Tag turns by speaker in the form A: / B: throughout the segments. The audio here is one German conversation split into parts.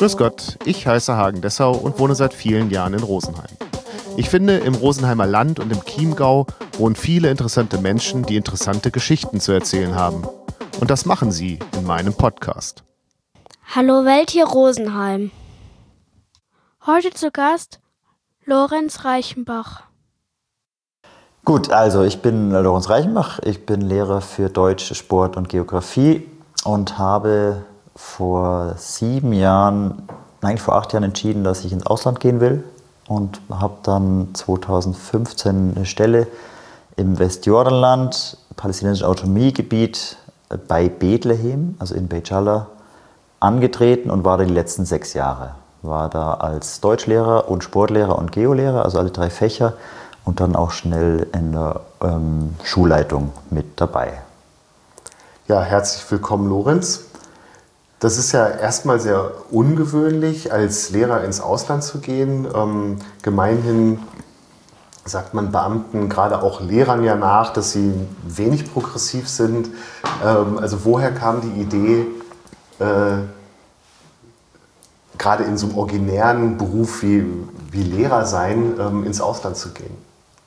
A: Grüß Gott, ich heiße Hagen Dessau und wohne seit vielen Jahren in Rosenheim. Ich finde, im Rosenheimer Land und im Chiemgau wohnen viele interessante Menschen, die interessante Geschichten zu erzählen haben. Und das machen sie in meinem Podcast.
B: Hallo Welt, hier Rosenheim. Heute zu Gast Lorenz Reichenbach.
C: Gut, also ich bin Lorenz Reichenbach, ich bin Lehrer für Deutsch, Sport und Geografie und habe vor 8 Jahren entschieden, dass ich ins Ausland gehen will und habe dann 2015 eine Stelle im Westjordanland, palästinensischen Autonomiegebiet bei Bethlehem, also in Beit Jala, angetreten und war da die letzten 6 Jahre. War da als Deutschlehrer und Sportlehrer und Geolehrer, also alle 3 Fächer, und dann auch schnell in der Schulleitung mit dabei.
A: Ja, herzlich willkommen, Lorenz. Das ist ja erstmal sehr ungewöhnlich, als Lehrer ins Ausland zu gehen. Gemeinhin sagt man Beamten, gerade auch Lehrern ja nach, dass sie wenig progressiv sind. Also woher kam die Idee, gerade in so einem originären Beruf wie Lehrer sein, ins Ausland zu gehen?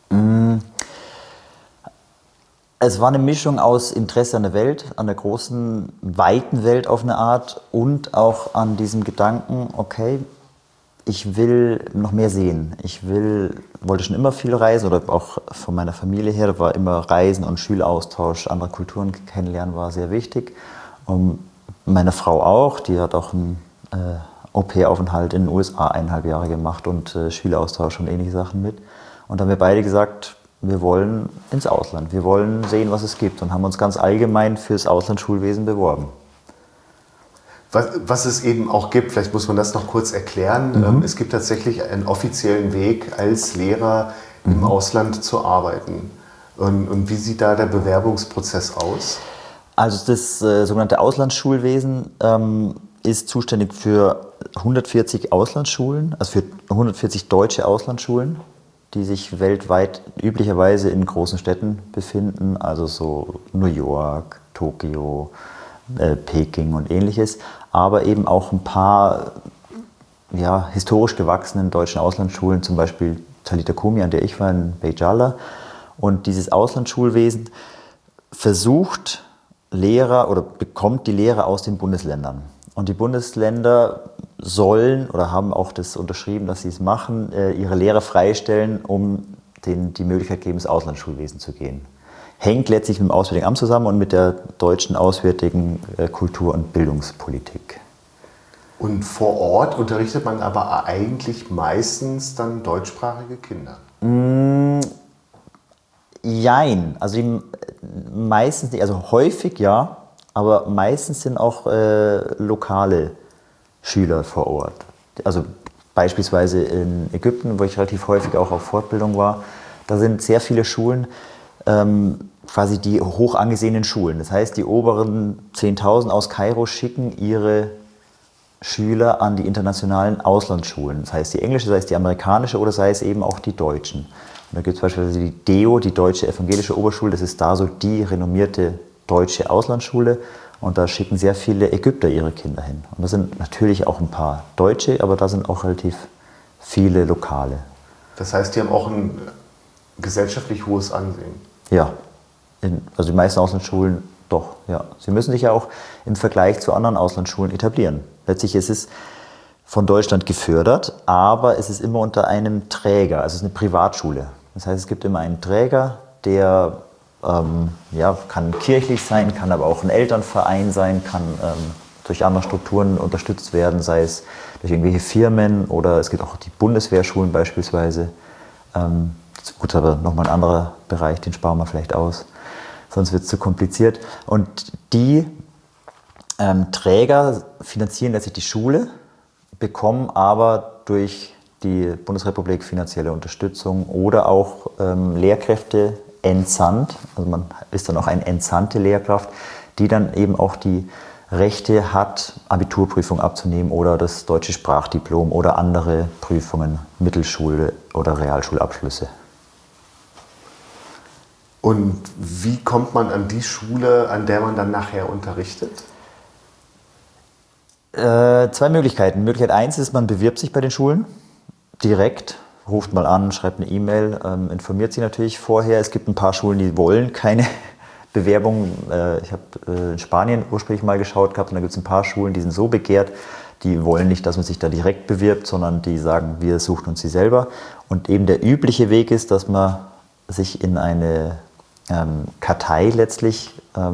C: Es war eine Mischung aus Interesse an der Welt, an der großen, weiten Welt auf eine Art und auch an diesem Gedanken, okay, ich will noch mehr sehen. Wollte schon immer viel reisen oder auch von meiner Familie her, da war immer Reisen und Schüleraustausch, andere Kulturen kennenlernen war sehr wichtig. Und meine Frau auch, die hat auch einen Au-pair-Aufenthalt in den USA 1,5 Jahre gemacht und Schüleraustausch und ähnliche Sachen mit. Und da haben wir beide gesagt, wir wollen ins Ausland, wir wollen sehen, was es gibt und haben uns ganz allgemein fürs Auslandsschulwesen beworben.
A: Was es eben auch gibt, vielleicht muss man das noch kurz erklären. Es gibt tatsächlich einen offiziellen Weg, als Lehrer im Ausland zu arbeiten. Und wie sieht da der Bewerbungsprozess aus?
C: Also das sogenannte Auslandsschulwesen ist zuständig für 140 Auslandsschulen, also für 140 deutsche Auslandsschulen, die sich weltweit üblicherweise in großen Städten befinden, also so New York, Tokio, Peking und ähnliches, aber eben auch ein paar historisch gewachsenen deutschen Auslandsschulen, zum Beispiel Talita Kumi, an der ich war, in Beit Jala. Und dieses Auslandsschulwesen versucht Lehrer oder bekommt die Lehrer aus den Bundesländern. Und die Bundesländer sollen oder haben auch das unterschrieben, dass sie es machen, ihre Lehrer freistellen, um denen die Möglichkeit geben, ins Auslandsschulwesen zu gehen. Hängt letztlich mit dem Auswärtigen Amt zusammen und mit der deutschen auswärtigen Kultur- und Bildungspolitik.
A: Und vor Ort unterrichtet man aber eigentlich meistens dann deutschsprachige Kinder?
C: Jein, also meistens nicht, also häufig ja, aber meistens sind auch lokale Schüler vor Ort. Also beispielsweise in Ägypten, wo ich relativ häufig auch auf Fortbildung war, da sind sehr viele Schulen, quasi die hoch angesehenen Schulen. Das heißt, die oberen 10.000 aus Kairo schicken ihre Schüler an die internationalen Auslandsschulen. Das heißt die englische, sei es die amerikanische oder sei es eben auch die deutschen. Und da gibt es beispielsweise die DEO, die Deutsche Evangelische Oberschule, das ist da so die renommierte deutsche Auslandsschule. Und da schicken sehr viele Ägypter ihre Kinder hin. Und das sind natürlich auch ein paar Deutsche, aber da sind auch relativ viele Lokale.
A: Das heißt, die haben auch ein gesellschaftlich hohes Ansehen?
C: Ja, also die meisten Auslandsschulen doch, ja. Sie müssen sich ja auch im Vergleich zu anderen Auslandsschulen etablieren. Letztlich ist es von Deutschland gefördert, aber es ist immer unter einem Träger, also es ist eine Privatschule. Das heißt, es gibt immer einen Träger, der kann kirchlich sein, kann aber auch ein Elternverein sein, kann durch andere Strukturen unterstützt werden, sei es durch irgendwelche Firmen oder es gibt auch die Bundeswehrschulen beispielsweise. Gut, aber nochmal ein anderer Bereich, den sparen wir vielleicht aus, sonst wird es zu kompliziert. Und die Träger finanzieren letztlich die Schule, bekommen aber durch die Bundesrepublik finanzielle Unterstützung oder auch Lehrkräfte entsandt, also man ist dann auch eine entsandte Lehrkraft, die dann eben auch die Rechte hat, Abiturprüfung abzunehmen oder das deutsche Sprachdiplom oder andere Prüfungen, Mittelschule- oder Realschulabschlüsse.
A: Und wie kommt man an die Schule, an der man dann nachher unterrichtet?
C: Zwei Möglichkeiten. Möglichkeit 1 ist, man bewirbt sich bei den Schulen direkt, ruft mal an, schreibt eine E-Mail, informiert sich natürlich vorher. Es gibt ein paar Schulen, die wollen keine Bewerbung. Ich habe in Spanien ursprünglich mal geschaut gehabt und da gibt es ein paar Schulen, die sind so begehrt, die wollen nicht, dass man sich da direkt bewirbt, sondern die sagen, wir suchen uns sie selber. Und eben der übliche Weg ist, dass man sich in eine Kartei letztlich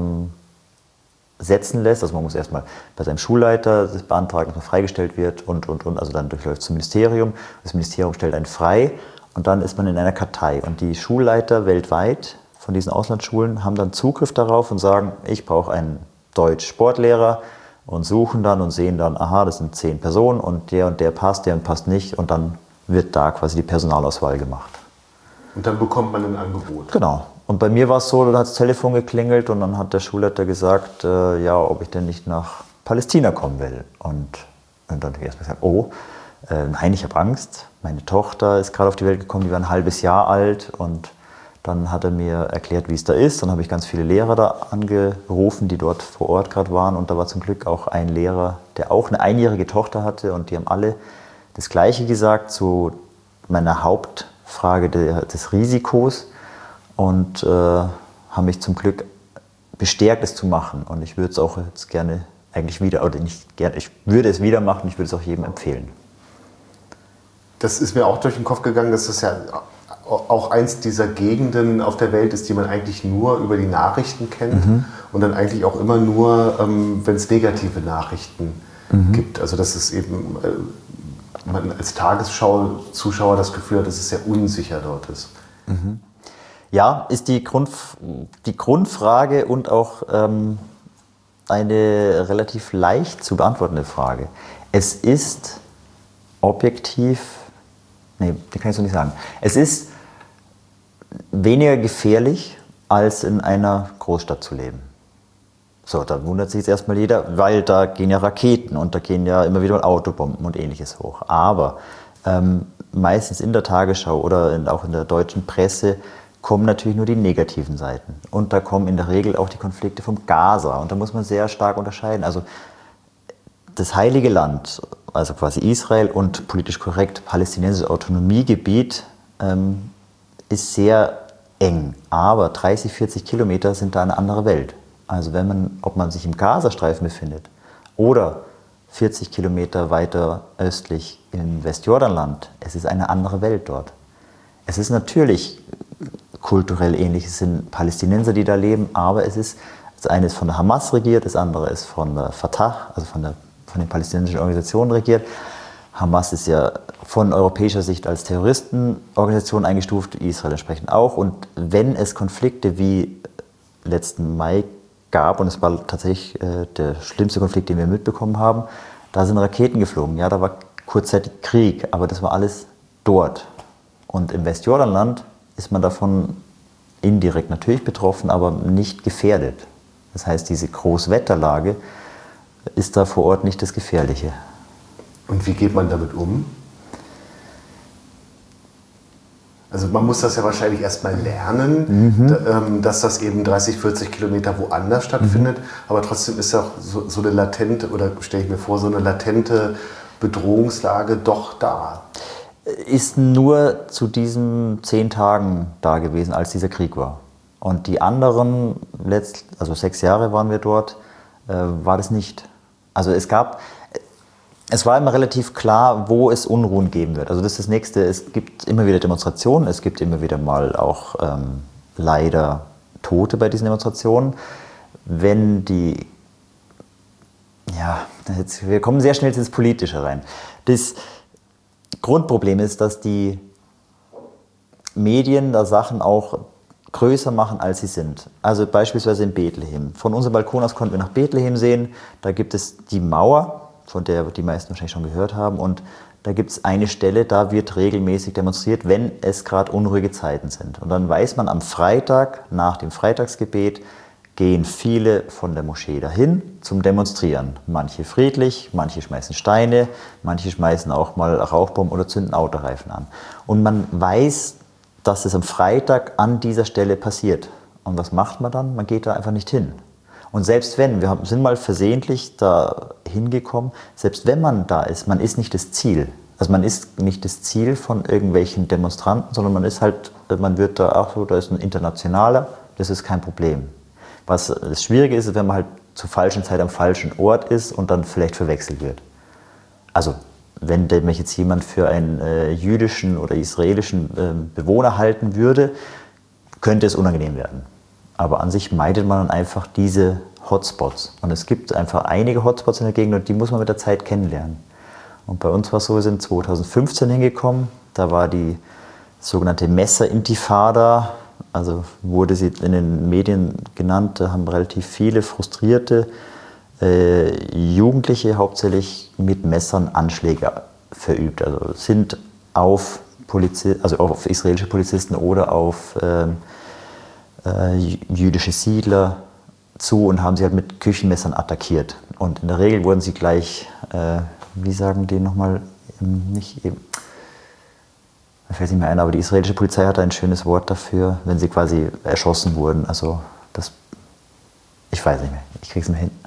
C: setzen lässt. Also man muss erstmal bei seinem Schulleiter das beantragen, dass man freigestellt wird und. Also dann durchläuft es zum Ministerium. Das Ministerium stellt einen frei und dann ist man in einer Kartei. Und die Schulleiter weltweit von diesen Auslandsschulen haben dann Zugriff darauf und sagen, ich brauche einen Deutsch-Sportlehrer und suchen dann und sehen dann, aha, das sind 10 Personen und der passt nicht und dann wird da quasi die Personalauswahl gemacht.
A: Und dann bekommt man ein Angebot.
C: Genau. Und bei mir war es so, dann hat das Telefon geklingelt und dann hat der Schulleiter gesagt, ja, ob ich denn nicht nach Palästina kommen will. Und dann habe ich erst mal gesagt, nein, ich habe Angst. Meine Tochter ist gerade auf die Welt gekommen, die war ein halbes Jahr alt. Und dann hat er mir erklärt, wie es da ist. Dann habe ich ganz viele Lehrer da angerufen, die dort vor Ort gerade waren. Und da war zum Glück auch ein Lehrer, der auch eine einjährige Tochter hatte. Und die haben alle das Gleiche gesagt zu meiner Hauptfrage des Risikos. Und haben mich zum Glück bestärkt, es zu machen. Und ich würde es auch jetzt gerne eigentlich wieder, oder nicht gerne, ich würde es wieder machen, ich würde es auch jedem empfehlen.
A: Das ist mir auch durch den Kopf gegangen, dass das ja auch eins dieser Gegenden auf der Welt ist, die man eigentlich nur über die Nachrichten kennt und dann eigentlich auch immer nur, wenn es negative Nachrichten gibt. Also dass es eben, man als Tagesschau-Zuschauer das Gefühl hat, dass es sehr unsicher dort ist.
C: Ja, ist die Grundfrage und auch eine relativ leicht zu beantwortende Frage. Es ist objektiv, die kann ich so nicht sagen. Es ist weniger gefährlich, als in einer Großstadt zu leben. So, da wundert sich jetzt erstmal jeder, weil da gehen ja Raketen und da gehen ja immer wieder Autobomben und Ähnliches hoch. Aber meistens in der Tagesschau oder auch in der deutschen Presse kommen natürlich nur die negativen Seiten. Und da kommen in der Regel auch die Konflikte vom Gaza. Und da muss man sehr stark unterscheiden. Also das Heilige Land, also quasi Israel und politisch korrekt palästinensisches Autonomiegebiet, ist sehr eng. Aber 30, 40 Kilometer sind da eine andere Welt. Also ob man sich im Gazastreifen befindet oder 40 Kilometer weiter östlich im Westjordanland, es ist eine andere Welt dort. Es ist natürlich kulturell ähnlich, es sind Palästinenser, die da leben, aber das eine ist von der Hamas regiert, das andere ist von der Fatah, also von den palästinensischen Organisationen regiert. Hamas ist ja von europäischer Sicht als Terroristenorganisation eingestuft, Israel entsprechend auch. Und wenn es Konflikte wie letzten Mai gab, und es war tatsächlich der schlimmste Konflikt, den wir mitbekommen haben, da sind Raketen geflogen. Ja, da war kurzzeitig Krieg, aber das war alles dort. Und im Westjordanland ist man davon indirekt natürlich betroffen, aber nicht gefährdet. Das heißt, diese Großwetterlage ist da vor Ort nicht das Gefährliche.
A: Und wie geht man damit um? Also man muss das ja wahrscheinlich erstmal lernen, dass das eben 30, 40 Kilometer woanders stattfindet. Aber trotzdem ist ja auch so eine latente, oder stelle ich mir vor, so eine latente Bedrohungslage doch da.
C: Ist nur zu diesen 10 Tagen da gewesen, als dieser Krieg war. Und die anderen, also 6 Jahre waren wir dort, war das nicht. Also es war immer relativ klar, wo es Unruhen geben wird. Also das ist das Nächste. Es gibt immer wieder Demonstrationen, es gibt immer wieder mal auch leider Tote bei diesen Demonstrationen. Wir kommen sehr schnell ins Politische rein. Das Grundproblem ist, dass die Medien da Sachen auch größer machen, als sie sind. Also beispielsweise in Bethlehem. Von unserem Balkon aus konnten wir nach Bethlehem sehen. Da gibt es die Mauer, von der die meisten wahrscheinlich schon gehört haben. Und da gibt es eine Stelle, da wird regelmäßig demonstriert, wenn es gerade unruhige Zeiten sind. Und dann weiß man, am Freitag, nach dem Freitagsgebet, gehen viele von der Moschee dahin zum Demonstrieren. Manche friedlich, manche schmeißen Steine, manche schmeißen auch mal Rauchbomben oder zünden Autoreifen an. Und man weiß, dass es am Freitag an dieser Stelle passiert. Und was macht man dann? Man geht da einfach nicht hin. Und selbst wenn, sind mal versehentlich da hingekommen, selbst wenn man da ist, man ist nicht das Ziel. Also man ist nicht das Ziel von irgendwelchen Demonstranten, sondern man ist halt, man wird da, ach so, da ist ein Internationaler, das ist kein Problem. Was das Schwierige ist, wenn man halt zur falschen Zeit am falschen Ort ist und dann vielleicht verwechselt wird. Also wenn mich jetzt jemand für einen jüdischen oder israelischen Bewohner halten würde, könnte es unangenehm werden. Aber an sich meidet man dann einfach diese Hotspots. Und es gibt einfach einige Hotspots in der Gegend und die muss man mit der Zeit kennenlernen. Und bei uns war es so, wir sind 2015 hingekommen, da war die sogenannte Messer-Intifada, also wurde sie in den Medien genannt, da haben relativ viele frustrierte Jugendliche hauptsächlich mit Messern Anschläge verübt. Also sind auf israelische Polizisten oder auf jüdische Siedler zu und haben sie halt mit Küchenmessern attackiert. Und in der Regel wurden sie gleich, wie sagen die nochmal, nicht eben, mir fällt nicht mehr ein, aber die israelische Polizei hat ein schönes Wort dafür, wenn sie quasi erschossen wurden. Also das, ich weiß nicht mehr, ich krieg's nicht mehr hin.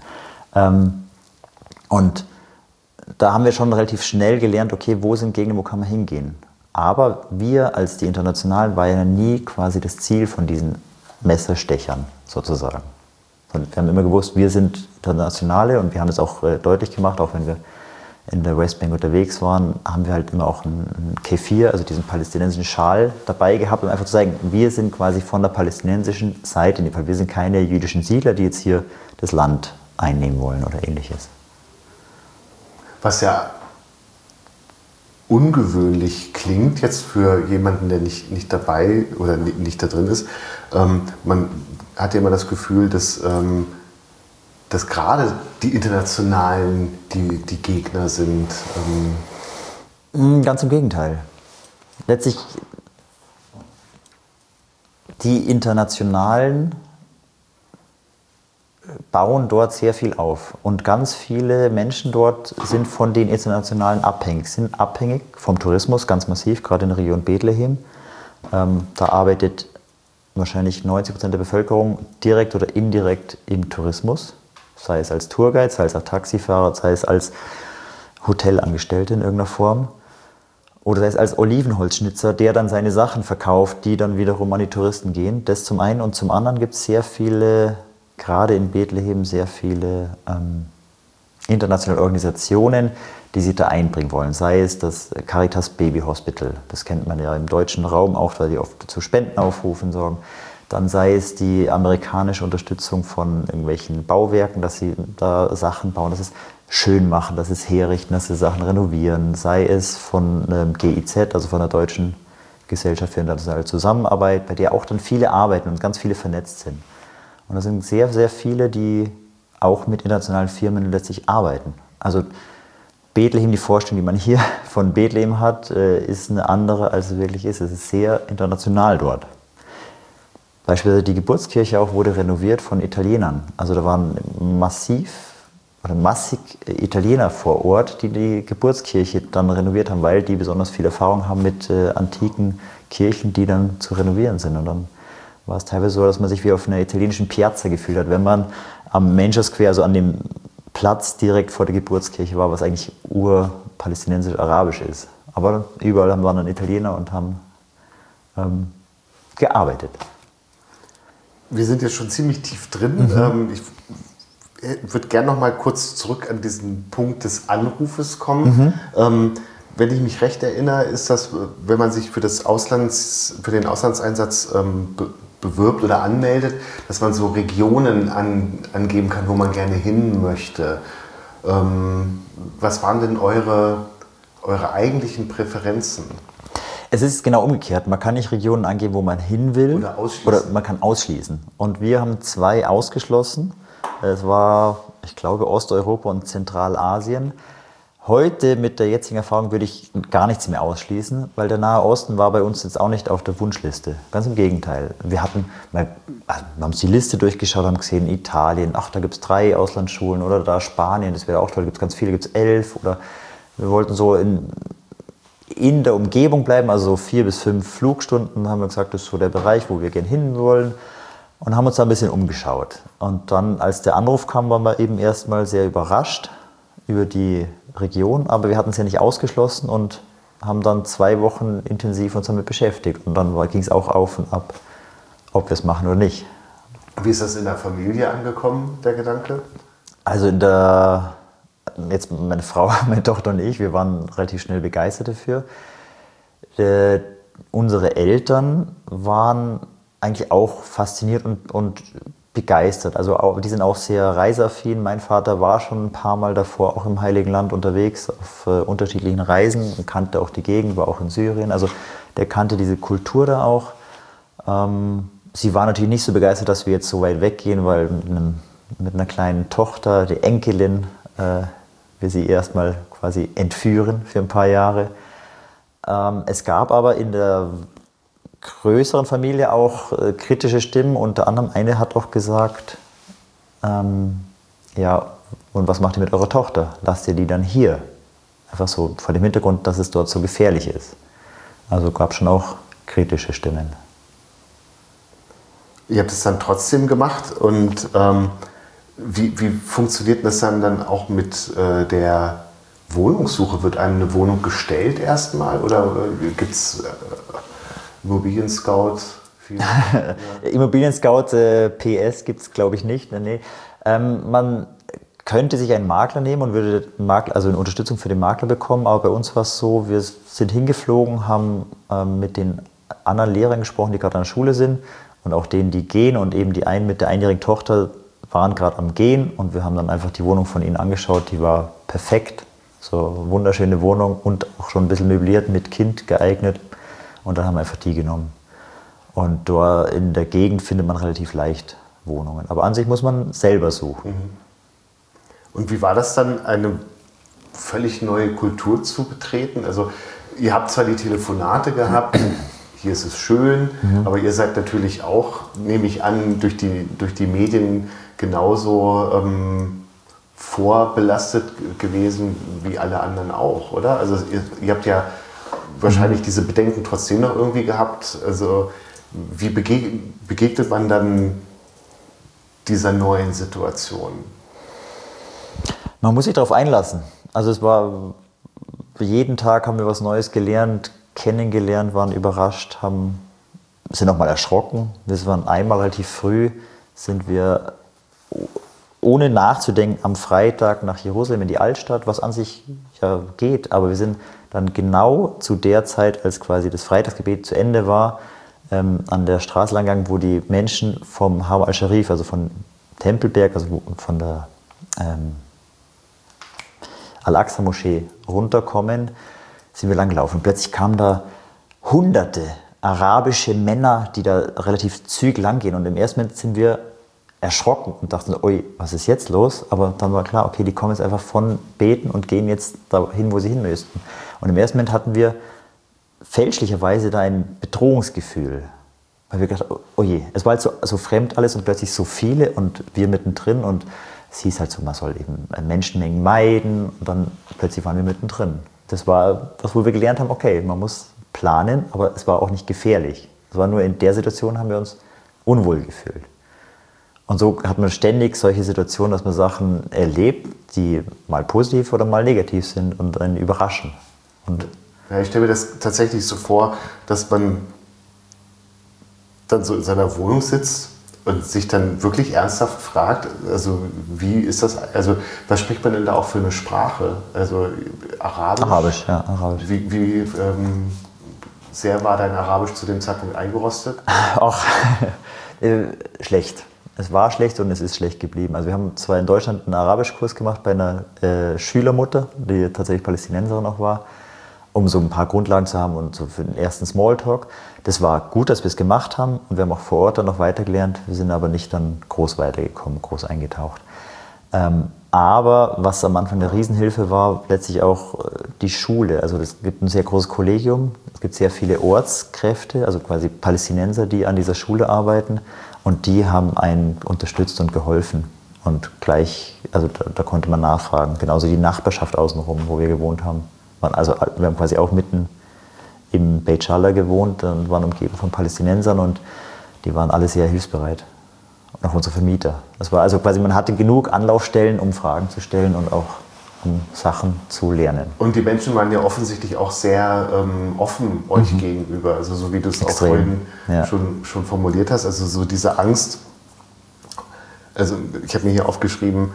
C: Und da haben wir schon relativ schnell gelernt, okay, wo sind Gegner, wo kann man hingehen? Aber wir als die Internationalen waren ja nie quasi das Ziel von diesen Messerstechern sozusagen. Und wir haben immer gewusst, wir sind Internationale und wir haben es auch deutlich gemacht, auch wenn wir in der Westbank unterwegs waren, haben wir halt immer auch einen Kefir, also diesen palästinensischen Schal dabei gehabt, um einfach zu sagen, wir sind quasi von der palästinensischen Seite, in dem Fall, wir sind keine jüdischen Siedler, die jetzt hier das Land einnehmen wollen oder ähnliches.
A: Was ja ungewöhnlich klingt jetzt für jemanden, der nicht dabei oder nicht da drin ist. Man hat ja immer das Gefühl, dass gerade die Internationalen die Gegner sind.
C: Ganz im Gegenteil. Letztlich, die Internationalen bauen dort sehr viel auf. Und ganz viele Menschen dort sind von den Internationalen abhängig, sind abhängig vom Tourismus, ganz massiv, gerade in der Region Bethlehem. Da arbeitet wahrscheinlich 90% der Bevölkerung direkt oder indirekt im Tourismus. Sei es als Tourguide, sei es als Taxifahrer, sei es als Hotelangestellte in irgendeiner Form. Oder sei es als Olivenholzschnitzer, der dann seine Sachen verkauft, die dann wiederum an die Touristen gehen. Das zum einen. Und zum anderen gibt es sehr viele, gerade in Bethlehem, sehr viele internationale Organisationen, die sich da einbringen wollen. Sei es das Caritas Baby Hospital, das kennt man ja im deutschen Raum auch, weil die oft zu Spendenaufrufen sorgen. Dann sei es die amerikanische Unterstützung von irgendwelchen Bauwerken, dass sie da Sachen bauen, dass sie es schön machen, dass sie es herrichten, dass sie Sachen renovieren. Sei es von GIZ, also von der Deutschen Gesellschaft für internationale Zusammenarbeit, bei der auch dann viele arbeiten und ganz viele vernetzt sind. Und da sind sehr, sehr viele, die auch mit internationalen Firmen letztlich arbeiten. Also Bethlehem, die Vorstellung, die man hier von Bethlehem hat, ist eine andere, als es wirklich ist. Es ist sehr international dort. Beispielsweise die Geburtskirche auch wurde renoviert von Italienern. Also da waren massig Italiener vor Ort, die die Geburtskirche dann renoviert haben, weil die besonders viel Erfahrung haben mit antiken Kirchen, die dann zu renovieren sind. Und dann war es teilweise so, dass man sich wie auf einer italienischen Piazza gefühlt hat, wenn man am Manger Square, also an dem Platz direkt vor der Geburtskirche war, was eigentlich urpalästinensisch-arabisch ist. Aber überall waren dann Italiener und haben gearbeitet.
A: Wir sind jetzt schon ziemlich tief drin. Ich würde gerne noch mal kurz zurück an diesen Punkt des Anrufes kommen. Wenn ich mich recht erinnere, ist das, wenn man sich für den Auslandseinsatz bewirbt oder anmeldet, dass man so Regionen angeben kann, wo man gerne hin möchte. Was waren denn eure eigentlichen Präferenzen?
C: Es ist genau umgekehrt. Man kann nicht Regionen angeben, wo man hin will. Oder man kann ausschließen. Und wir haben 2 ausgeschlossen. Es war, ich glaube, Osteuropa und Zentralasien. Heute mit der jetzigen Erfahrung würde ich gar nichts mehr ausschließen, weil der Nahe Osten war bei uns jetzt auch nicht auf der Wunschliste. Ganz im Gegenteil. Wir haben uns die Liste durchgeschaut, haben gesehen, Italien, ach, da gibt es 3 Auslandsschulen, oder da Spanien, das wäre auch toll, da gibt es ganz viele, gibt es 11. Oder wir wollten so in der Umgebung bleiben, also so 4 bis 5 Flugstunden, haben wir gesagt, das ist so der Bereich, wo wir gerne hin wollen. und haben uns da ein bisschen umgeschaut. Und dann, als der Anruf kam, waren wir eben erstmal sehr überrascht über die Region, aber wir hatten es ja nicht ausgeschlossen und haben dann 2 Wochen intensiv uns damit beschäftigt. Und dann ging es auch auf und ab, ob wir es machen oder nicht.
A: Wie ist das in der Familie angekommen, der Gedanke?
C: Also jetzt meine Frau, meine Tochter und ich, wir waren relativ schnell begeistert dafür. Unsere Eltern waren eigentlich auch fasziniert und begeistert. Also die sind auch sehr reiseaffin. Mein Vater war schon ein paar Mal davor auch im Heiligen Land unterwegs auf unterschiedlichen Reisen und kannte auch die Gegend, war auch in Syrien. Also der kannte diese Kultur da auch. Sie war natürlich nicht so begeistert, dass wir jetzt so weit weggehen, weil mit einer kleinen Tochter, die Enkelin, wir sie erstmal quasi entführen für ein paar Jahre. Es gab aber in der größeren Familie auch kritische Stimmen. Unter anderem eine hat auch gesagt, ja, und was macht ihr mit eurer Tochter? Lasst ihr die dann hier? Einfach so vor dem Hintergrund, dass es dort so gefährlich ist. Also gab es schon auch kritische Stimmen.
A: Ihr habt es dann trotzdem gemacht und wie funktioniert das dann auch mit der Wohnungssuche? Wird einem eine Wohnung gestellt erstmal oder gibt es Immobilien-Scout?
C: Immobilien-Scout PS gibt es, glaube ich, nicht. Nee. Man könnte sich einen Makler nehmen und würde eine Unterstützung für den Makler bekommen, aber bei uns war es so, wir sind hingeflogen, haben mit den anderen Lehrern gesprochen, die gerade an der Schule sind und auch denen, die gehen, und eben die einen mit der einjährigen Tochter waren gerade am Gehen und wir haben dann einfach die Wohnung von ihnen angeschaut, die war perfekt, so wunderschöne Wohnung und auch schon ein bisschen möbliert, mit Kind geeignet, und dann haben wir einfach die genommen. Und dort in der Gegend findet man relativ leicht Wohnungen, aber an sich muss man selber suchen.
A: Und wie war das dann, eine völlig neue Kultur zu betreten? Also ihr habt zwar die Telefonate gehabt, hier ist es schön, aber ihr seid natürlich auch, nehme ich an, durch die Medien genauso vorbelastet gewesen wie alle anderen auch, oder? Also ihr habt ja wahrscheinlich diese Bedenken trotzdem noch irgendwie gehabt. Also wie begegnet man dann dieser neuen Situation?
C: Man muss sich darauf einlassen. Also es war, jeden Tag haben wir was Neues gelernt, kennengelernt, waren überrascht, sind auch mal erschrocken. Wir waren einmal relativ früh, sind wir ohne nachzudenken am Freitag nach Jerusalem in die Altstadt, was an sich ja geht, aber wir sind dann genau zu der Zeit, als quasi das Freitagsgebet zu Ende war, an der Straße lang gegangen, wo die Menschen vom Haram al-Sharif, also von Tempelberg, also von der Al-Aqsa-Moschee runterkommen, sind wir lang gelaufen. Plötzlich kamen da hunderte arabische Männer, die da relativ zügig lang gehen. Und im ersten Moment sind wir erschrocken und dachten, ui, was ist jetzt los? Aber dann war klar, okay, die kommen jetzt einfach von Beten und gehen jetzt dahin, wo sie hin müssten. Und im ersten Moment hatten wir fälschlicherweise da ein Bedrohungsgefühl. Weil wir gedacht, oh je, es war halt so fremd alles und plötzlich so viele und wir mittendrin, und es hieß halt so, man soll eben Menschenmengen meiden, und dann plötzlich waren wir mittendrin. Das war das, wo wir gelernt haben, okay, man muss planen, aber es war auch nicht gefährlich. Es war nur in der Situation, haben wir uns unwohl gefühlt. Und so hat man ständig solche Situationen, dass man Sachen erlebt, die mal positiv oder mal negativ sind und einen überraschen.
A: Ja, ich stelle mir das tatsächlich so vor, dass man dann so in seiner Wohnung sitzt und sich dann wirklich ernsthaft fragt, also wie ist das, also was spricht man denn da auch für eine Sprache? Also Arabisch?
C: Arabisch, ja, Arabisch.
A: Wie sehr war dein Arabisch zu dem Zeitpunkt eingerostet?
C: Auch schlecht. Es war schlecht und es ist schlecht geblieben. Also wir haben zwar in Deutschland einen Arabischkurs gemacht bei einer Schülermutter, die tatsächlich Palästinenserin auch war, um so ein paar Grundlagen zu haben und so für den ersten Smalltalk. Das war gut, dass wir es gemacht haben, und wir haben auch vor Ort dann noch weitergelernt. Wir sind aber nicht dann groß weitergekommen, groß eingetaucht. Aber was am Anfang eine Riesenhilfe war, letztlich auch die Schule. Also es gibt ein sehr großes Kollegium, es gibt sehr viele Ortskräfte, also quasi Palästinenser, die an dieser Schule arbeiten, und die haben einen unterstützt und geholfen. Und gleich, also da konnte man nachfragen. Genauso die Nachbarschaft außenrum, wo wir gewohnt haben. Also wir haben quasi auch mitten im Beit Jala gewohnt und waren umgeben von Palästinensern, und die waren alle sehr hilfsbereit. und auch unsere Vermieter. Das war also quasi, man hatte genug Anlaufstellen, um Fragen zu stellen und auch um Sachen zu lernen.
A: Und die Menschen waren ja offensichtlich auch sehr offen euch gegenüber, also so wie du es auch vorhin schon formuliert hast, also so diese Angst. Also ich habe mir hier aufgeschrieben,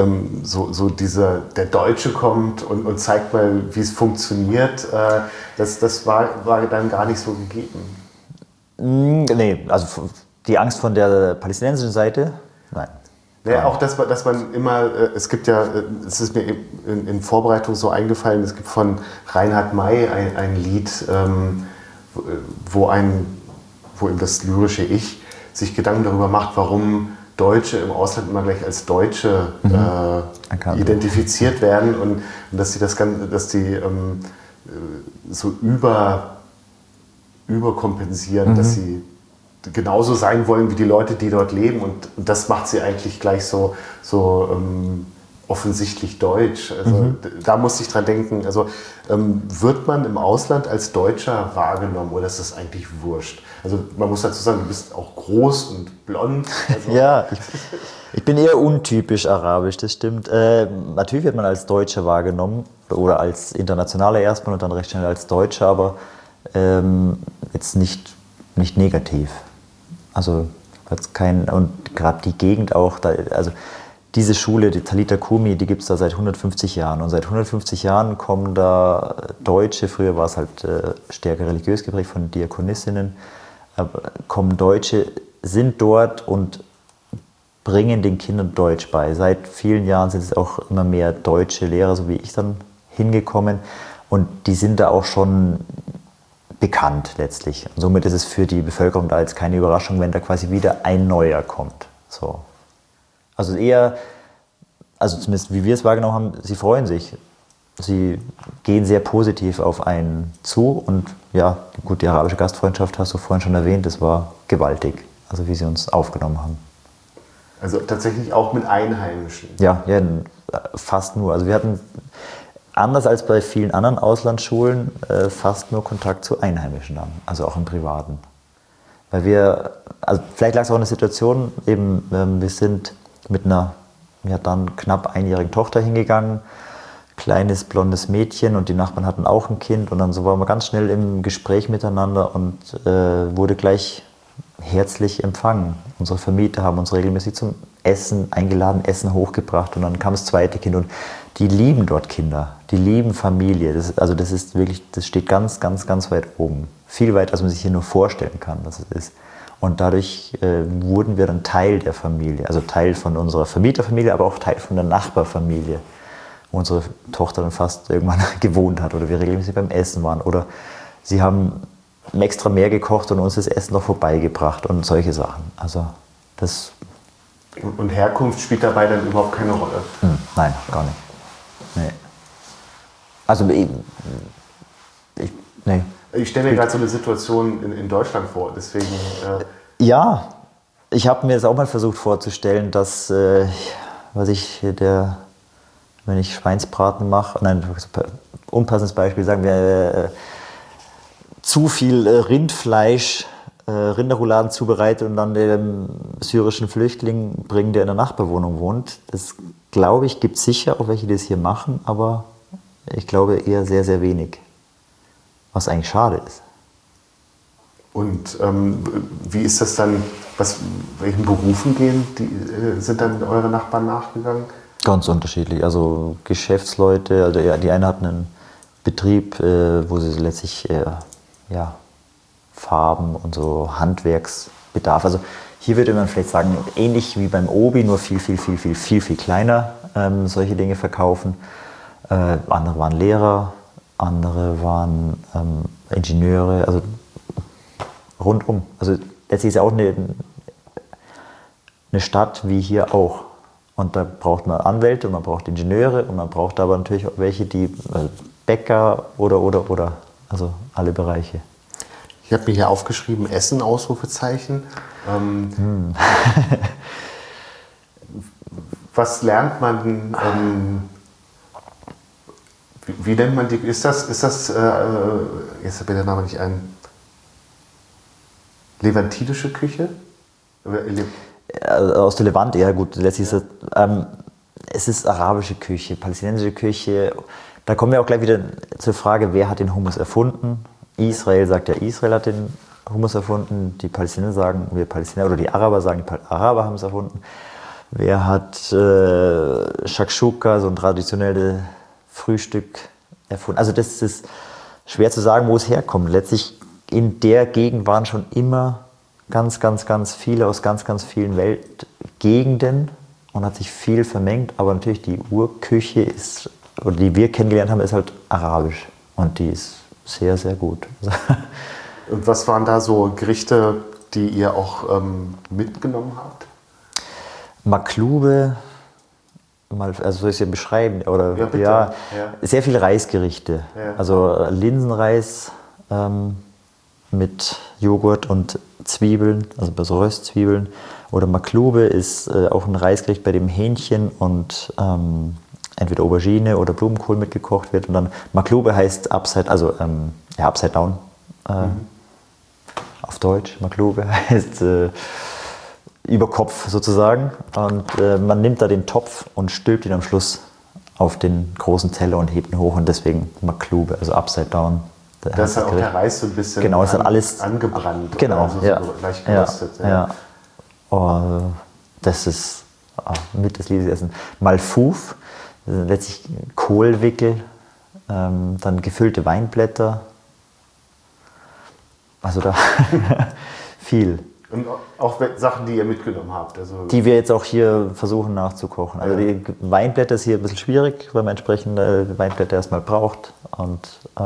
A: der Deutsche kommt und zeigt mal, wie es funktioniert. Das war dann gar nicht so gegeben.
C: Nee, also die Angst von der palästinensischen Seite, nein.
A: Ja, auch, dass man immer, es gibt ja, es ist mir in Vorbereitung so eingefallen, es gibt von Reinhard May ein Lied, wo eben das lyrische Ich sich Gedanken darüber macht, warum Deutsche im Ausland immer gleich als Deutsche identifiziert werden und dass sie so überkompensieren, dass sie genauso sein wollen wie die Leute, die dort leben, und das macht sie eigentlich gleich so offensichtlich deutsch. Also da musste ich dran denken. Also wird man im Ausland als Deutscher wahrgenommen oder ist das eigentlich wurscht? Also man muss dazu sagen, du bist auch groß und blond. Also
C: ja, ich bin eher untypisch arabisch, das stimmt. Natürlich wird man als Deutscher wahrgenommen oder als Internationaler erstmal und dann recht schnell als Deutscher, aber jetzt nicht negativ. Also und gerade die Gegend auch, also diese Schule, die Talitha Kumi, die gibt es da seit 150 Jahren. Und seit 150 Jahren kommen da Deutsche, früher war es halt stärker religiös geprägt von Diakonissinnen, kommen Deutsche, sind dort und bringen den Kindern Deutsch bei. Seit vielen Jahren sind es auch immer mehr deutsche Lehrer, so wie ich dann hingekommen. Und die sind da auch schon bekannt letztlich. Und somit ist es für die Bevölkerung da jetzt keine Überraschung, wenn da quasi wieder ein neuer kommt. So. Also zumindest wie wir es wahrgenommen haben, sie freuen sich. Sie gehen sehr positiv auf einen zu und ja, gut, die arabische Gastfreundschaft hast du vorhin schon erwähnt, das war gewaltig, also wie sie uns aufgenommen haben.
A: Also tatsächlich auch mit Einheimischen?
C: Ja, fast nur. Also wir hatten, anders als bei vielen anderen Auslandsschulen, fast nur Kontakt zu Einheimischen dann, also auch im Privaten. Weil vielleicht lag es auch in der Situation, eben wir sind mit einer dann knapp einjährigen Tochter hingegangen, kleines blondes Mädchen, und die Nachbarn hatten auch ein Kind, und dann so waren wir ganz schnell im Gespräch miteinander und wurde gleich herzlich empfangen. Unsere Vermieter haben uns regelmäßig zum Essen eingeladen, Essen hochgebracht, und dann kam das zweite Kind, und die lieben dort Kinder, die lieben Familie. Das ist wirklich, das steht ganz, ganz, ganz weit oben. Viel weiter, als man sich hier nur vorstellen kann, dass es ist. Und dadurch wurden wir dann Teil der Familie, also Teil von unserer Vermieterfamilie, aber auch Teil von der Nachbarfamilie, wo unsere Tochter dann fast irgendwann gewohnt hat oder wir regelmäßig beim Essen waren. Oder sie haben extra mehr gekocht und uns das Essen noch vorbeigebracht und solche Sachen. Also das.
A: Und Herkunft spielt dabei dann überhaupt keine Rolle?
C: Nein, gar nicht. Nee. Also nee.
A: Ich stelle mir gerade so eine Situation in Deutschland vor, deswegen...
C: Ja, ich habe mir das auch mal versucht vorzustellen, dass, wenn ich Schweinsbraten mache, unpassendes Beispiel, sagen wir, zu viel Rindfleisch, Rinderrouladen zubereitet und dann dem syrischen Flüchtling bringen, der in der Nachbarwohnung wohnt. Das, glaube ich, gibt es sicher auch welche, die das hier machen, aber ich glaube eher sehr, sehr wenig. Was eigentlich schade ist.
A: Und wie ist das dann, welchen Berufen sind dann eure Nachbarn nachgegangen?
C: Ganz unterschiedlich. Also Geschäftsleute, also die eine hat einen Betrieb, wo sie letztlich Farben und so Handwerksbedarf. Also hier würde man vielleicht sagen, ähnlich wie beim Obi, nur viel, viel, viel, viel, viel, viel kleiner solche Dinge verkaufen. Andere waren Lehrer. Andere waren Ingenieure, also rundum. Also letztlich ist ja auch eine Stadt wie hier auch. Und da braucht man Anwälte und man braucht Ingenieure und man braucht aber natürlich auch welche, die Bäcker oder, also alle Bereiche.
A: Ich habe mir hier aufgeschrieben, Essen, Ausrufezeichen. Was lernt man... Wie nennt man die? Ist das jetzt habe ich den Namen nicht ein, levantinische Küche?
C: Aus der Levante, ja gut, letztlich ist es ist arabische Küche, palästinensische Küche. Da kommen wir auch gleich wieder zur Frage, wer hat den Hummus erfunden? Israel sagt ja, Israel hat den Hummus erfunden. Die Palästinenser sagen, wir Palästinenser, oder die Araber sagen, die Araber haben es erfunden. Wer hat Shakshuka, so ein traditionelles Frühstück, erfunden? Also das ist schwer zu sagen, wo es herkommt. Letztlich in der Gegend waren schon immer ganz, ganz, ganz viele aus ganz, ganz vielen Weltgegenden und hat sich viel vermengt. Aber natürlich die Urküche ist, oder die wir kennengelernt haben, ist halt arabisch. Und die ist sehr, sehr gut.
A: Und was waren da so Gerichte, die ihr auch mitgenommen habt?
C: Maklube, also soll ich es ja beschreiben? Oder,
A: ja, bitte.
C: Ja, sehr viele Reisgerichte.
A: Ja.
C: Also Linsenreis mit Joghurt und Zwiebeln, also bei so Röstzwiebeln. Oder Maklube ist auch ein Reisgericht, bei dem Hähnchen und entweder Aubergine oder Blumenkohl mitgekocht wird. Und dann Maklube heißt Upside, also Upside Down auf Deutsch. Maklube heißt über Kopf sozusagen. Und man nimmt da den Topf und stülpt ihn am Schluss auf den großen Teller und hebt ihn hoch. Und deswegen Maklube, also Upside Down.
A: Da ist dann auch der Reis so ein bisschen
C: genau, ist dann alles
A: angebrannt.
C: Genau,
A: also
C: ja.
A: So leicht geröstet.
C: Ja. Oh, das ist mit das Lieblingsessen. Malfouf, letztlich Kohlwickel, dann gefüllte Weinblätter. Also da viel.
A: Und auch Sachen, die ihr mitgenommen habt. Also
C: die wir jetzt auch hier versuchen nachzukochen. Also die Weinblätter ist hier ein bisschen schwierig, weil man entsprechend Weinblätter erstmal braucht. Und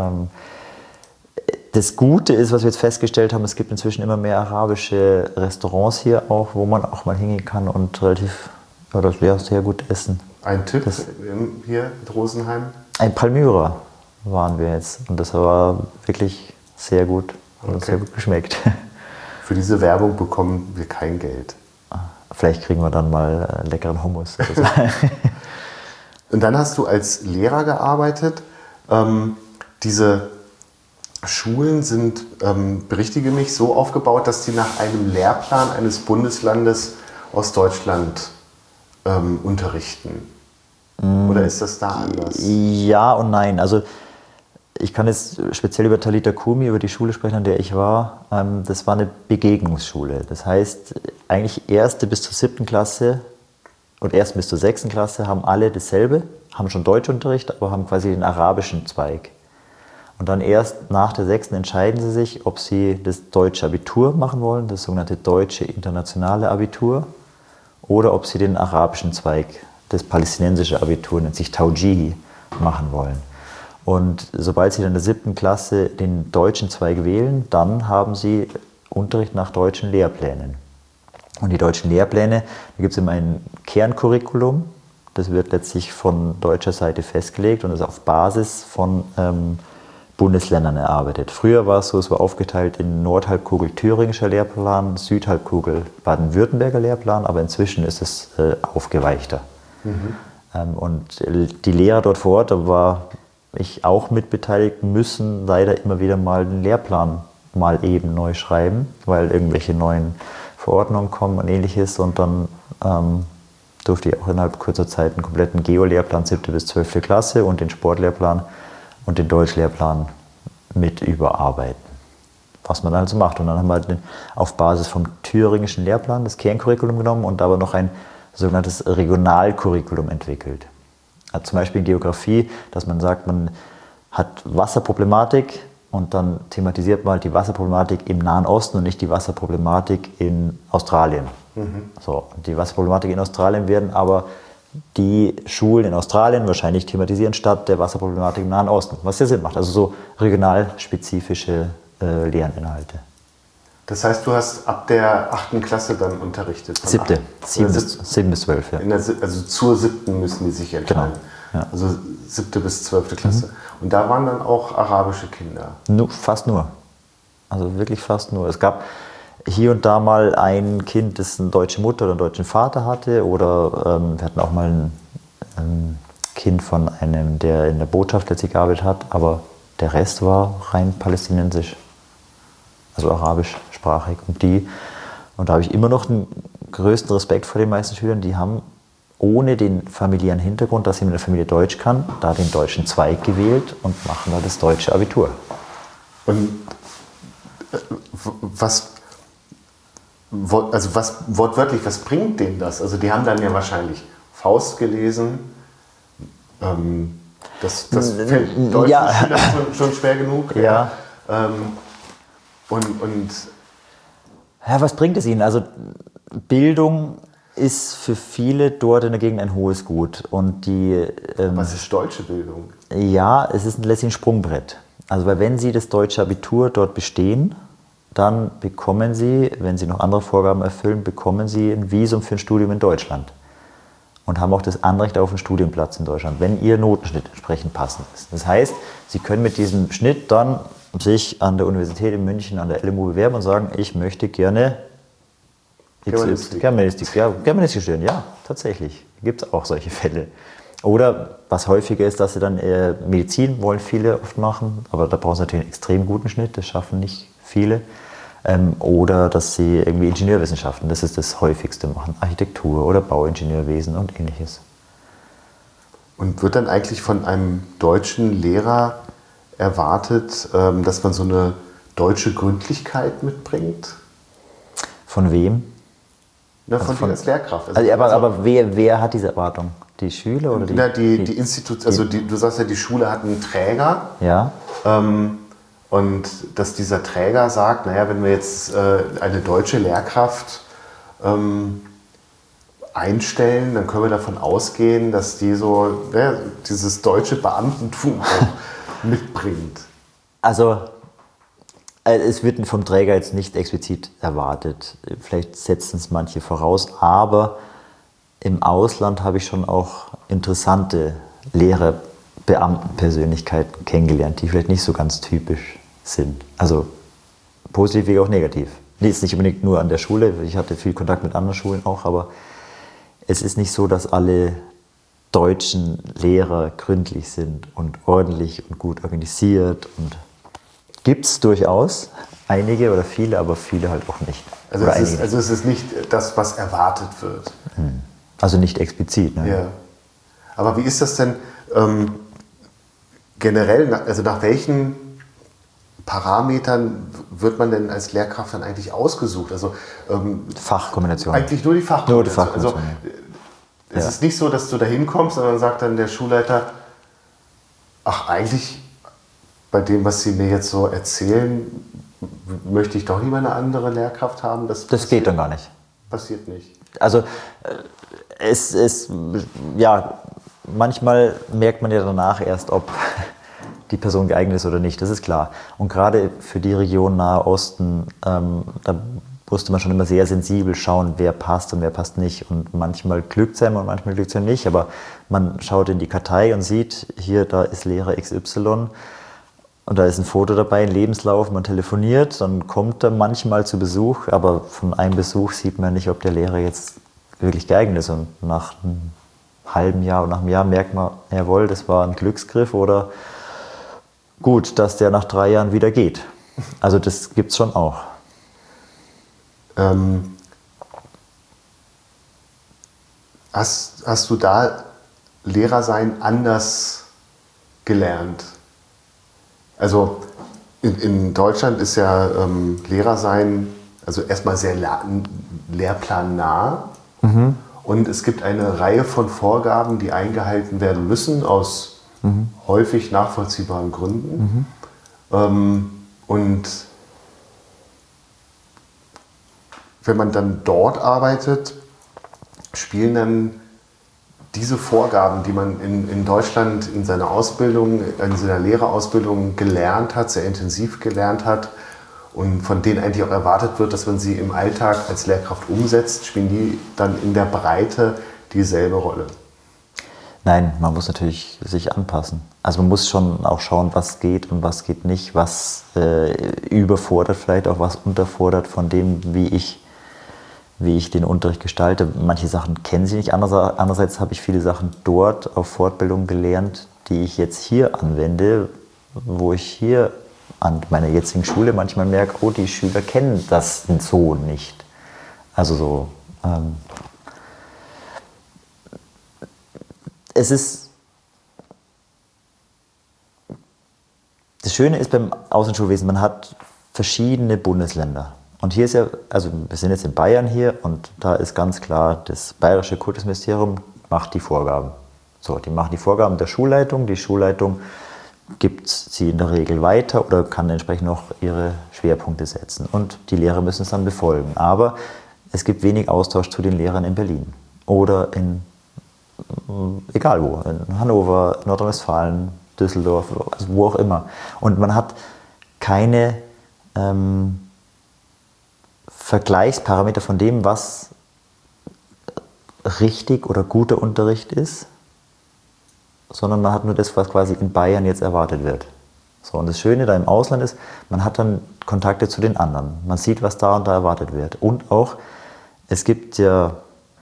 C: das Gute ist, was wir jetzt festgestellt haben, es gibt inzwischen immer mehr arabische Restaurants hier auch, wo man auch mal hingehen kann und relativ sehr gut essen.
A: Ein Tipp hier in Rosenheim?
C: Ein Palmyra waren wir jetzt und das war wirklich sehr gut und sehr gut geschmeckt.
A: Für diese Werbung bekommen wir kein Geld.
C: Vielleicht kriegen wir dann mal leckeren Hummus.
A: Und dann hast du als Lehrer gearbeitet. Diese Schulen sind, berichtige mich, so aufgebaut, dass die nach einem Lehrplan eines Bundeslandes aus Deutschland unterrichten. Oder ist das da anders?
C: Ja und nein. Also ich kann jetzt speziell über Talita Kumi, über die Schule sprechen, an der ich war. Das war eine Begegnungsschule. Das heißt, eigentlich 1. bis zur 7. Klasse und 1. bis zur 6. Klasse haben alle dasselbe, haben schon Deutschunterricht, aber haben quasi den arabischen Zweig. Und dann erst nach der 6. entscheiden sie sich, ob sie das deutsche Abitur machen wollen, das sogenannte deutsche internationale Abitur, oder ob sie den arabischen Zweig, das palästinensische Abitur, nennt sich Taujihi, machen wollen. Und sobald sie dann in der 7. Klasse den deutschen Zweig wählen, dann haben sie Unterricht nach deutschen Lehrplänen. Und die deutschen Lehrpläne, da gibt es immer ein Kerncurriculum, das wird letztlich von deutscher Seite festgelegt und ist auf Basis von Bundesländern erarbeitet. Früher war es so, es war aufgeteilt in Nordhalbkugel thüringischer Lehrplan, Südhalbkugel baden-württemberger Lehrplan, aber inzwischen ist es aufgeweichter. Und die Lehrer dort vor Ort, da war ich auch mitbeteiligt, müssen leider immer wieder mal den Lehrplan mal eben neu schreiben, weil irgendwelche neuen Verordnungen kommen und ähnliches. Und dann durfte ich auch innerhalb kurzer Zeit einen kompletten Geo-Lehrplan 7. bis 12. Klasse und den Sportlehrplan und den Deutschlehrplan mit überarbeiten, was man dann also macht. Und dann haben wir halt auf Basis vom thüringischen Lehrplan das Kerncurriculum genommen und aber noch ein sogenanntes Regionalcurriculum entwickelt. Also zum Beispiel in Geografie, dass man sagt, man hat Wasserproblematik und dann thematisiert man halt die Wasserproblematik im Nahen Osten und nicht die Wasserproblematik in Australien. So, die Wasserproblematik in Australien werden aber die Schulen in Australien wahrscheinlich thematisieren statt der Wasserproblematik im Nahen Osten, was ja Sinn macht. Also so regionalspezifische Lerninhalte.
A: Das heißt, du hast ab der 8. Klasse dann unterrichtet?
C: 7. 7 bis 12, ja.
A: Also zur 7. müssen die sich entscheiden.
C: Genau, ja.
A: Also 7. bis 12. Klasse. Und da waren dann auch arabische Kinder?
C: Fast nur. Also wirklich fast nur. Es gab hier und da mal ein Kind, das eine deutsche Mutter oder einen deutschen Vater hatte. Oder wir hatten auch mal ein Kind von einem, der in der Botschaft letztlich gearbeitet hat. Aber der Rest war rein palästinensisch. Also arabischsprachig. Und da habe ich immer noch einen größten Respekt vor den meisten Schülern, die haben ohne den familiären Hintergrund, dass jemand in der Familie Deutsch kann, da den deutschen Zweig gewählt und machen da das deutsche Abitur.
A: Und was wortwörtlich, was bringt denen das? Also die haben dann ja wahrscheinlich Faust gelesen. Das fällt deutschen Schülern schon schwer genug.
C: Ja.
A: Und
C: ja, was bringt es ihnen? Also Bildung ist für viele dort in der Gegend ein hohes Gut. Und
A: was ist deutsche Bildung?
C: Ja, es ist letztlich ein Sprungbrett. Also weil wenn Sie das deutsche Abitur dort bestehen, dann bekommen Sie, wenn Sie noch andere Vorgaben erfüllen, bekommen Sie ein Visum für ein Studium in Deutschland. Und haben auch das Anrecht auf einen Studienplatz in Deutschland, wenn Ihr Notenschnitt entsprechend passend ist. Das heißt, Sie können mit diesem Schnitt dann sich an der Universität in München, an der LMU bewerben und sagen, ich möchte gerne Germanistik studieren. Ja, tatsächlich. Gibt es auch solche Fälle. Oder was häufiger ist, dass sie dann Medizin wollen viele oft machen, aber da brauchen sie natürlich einen extrem guten Schnitt, das schaffen nicht viele. Oder dass sie irgendwie Ingenieurwissenschaften, das ist das häufigste machen, Architektur oder Bauingenieurwesen und ähnliches.
A: Und wird dann eigentlich von einem deutschen Lehrer erwartet, dass man so eine deutsche Gründlichkeit mitbringt?
C: Von wem?
A: Na, von dir als Lehrkraft.
C: Aber wer hat diese Erwartung? Die Schüler oder
A: die Institution? Also du sagst ja, die Schule hat einen Träger.
C: Ja.
A: Und dass dieser Träger sagt, naja, wenn wir jetzt eine deutsche Lehrkraft einstellen, dann können wir davon ausgehen, dass die so dieses deutsche Beamtentum auch mitbringt.
C: Also es wird vom Träger jetzt nicht explizit erwartet. Vielleicht setzen es manche voraus, aber im Ausland habe ich schon auch interessante Lehrer, Beamtenpersönlichkeiten kennengelernt, die vielleicht nicht so ganz typisch sind. Also positiv wie auch negativ. Jetzt nicht unbedingt nur an der Schule, ich hatte viel Kontakt mit anderen Schulen auch, aber es ist nicht so, dass alle deutschen Lehrer gründlich sind und ordentlich und gut organisiert. Und gibt es durchaus einige oder viele, aber viele halt auch nicht.
A: Also es ist nicht das, was erwartet wird.
C: Also nicht explizit. Ne?
A: Ja. Aber wie ist das denn generell, also nach welchen Parametern wird man denn als Lehrkraft dann eigentlich ausgesucht? Also
C: Fachkombination.
A: Eigentlich nur die Fachkombination.
C: Nur die Fachkombination.
A: Also es ist nicht so, dass du da hinkommst und dann sagt dann der Schulleiter, ach eigentlich bei dem, was Sie mir jetzt so erzählen, möchte ich doch lieber eine andere Lehrkraft haben. Das
C: geht dann gar nicht.
A: Passiert nicht.
C: Also manchmal merkt man ja danach erst, ob die Person geeignet ist oder nicht, das ist klar. Und gerade für die Region Nahe Osten, da musste man schon immer sehr sensibel schauen, wer passt und wer passt nicht. Und manchmal glückt es einem und manchmal glückt es einem nicht. Aber man schaut in die Kartei und sieht, hier, da ist Lehrer XY und da ist ein Foto dabei, ein Lebenslauf, man telefoniert, dann kommt er manchmal zu Besuch, aber von einem Besuch sieht man nicht, ob der Lehrer jetzt wirklich geeignet ist. Und nach einem halben Jahr oder nach einem Jahr merkt man, jawohl, das war ein Glücksgriff oder gut, dass der nach 3 Jahren wieder geht. Also das gibt es schon auch.
A: Hast du da Lehrer sein anders gelernt? Also in Deutschland ist ja Lehrer sein, also erstmal sehr lehrplannah. Und es gibt eine Reihe von Vorgaben, die eingehalten werden müssen, aus häufig nachvollziehbaren Gründen. Und wenn man dann dort arbeitet, spielen dann diese Vorgaben, die man in Deutschland in seiner Ausbildung, in seiner Lehrerausbildung gelernt hat, sehr intensiv gelernt hat und von denen eigentlich auch erwartet wird, dass man sie im Alltag als Lehrkraft umsetzt, spielen die dann in der Breite dieselbe Rolle?
C: Nein, man muss natürlich sich anpassen. Also man muss schon auch schauen, was geht und was geht nicht, was überfordert vielleicht auch, was unterfordert von dem, wie ich den Unterricht gestalte. Manche Sachen kennen sie nicht. Andererseits habe ich viele Sachen dort auf Fortbildung gelernt, die ich jetzt hier anwende, wo ich hier an meiner jetzigen Schule manchmal merke, oh, die Schüler kennen das so nicht. Also so Es ist. Das Schöne ist beim Außenschulwesen, man hat verschiedene Bundesländer. Und hier ist ja, also wir sind jetzt in Bayern hier und da ist ganz klar, das Bayerische Kultusministerium macht die Vorgaben. So, die machen die Vorgaben der Schulleitung. Die Schulleitung gibt sie in der Regel weiter oder kann entsprechend noch ihre Schwerpunkte setzen. Und die Lehrer müssen es dann befolgen. Aber es gibt wenig Austausch zu den Lehrern in Berlin oder in, egal wo, in Hannover, Nordrhein-Westfalen, Düsseldorf, also wo auch immer. Und man hat keine Vergleichsparameter von dem, was richtig oder guter Unterricht ist, sondern man hat nur das, was quasi in Bayern jetzt erwartet wird. So, und das Schöne da im Ausland ist, man hat dann Kontakte zu den anderen. Man sieht, was da und da erwartet wird. Und auch, es gibt ja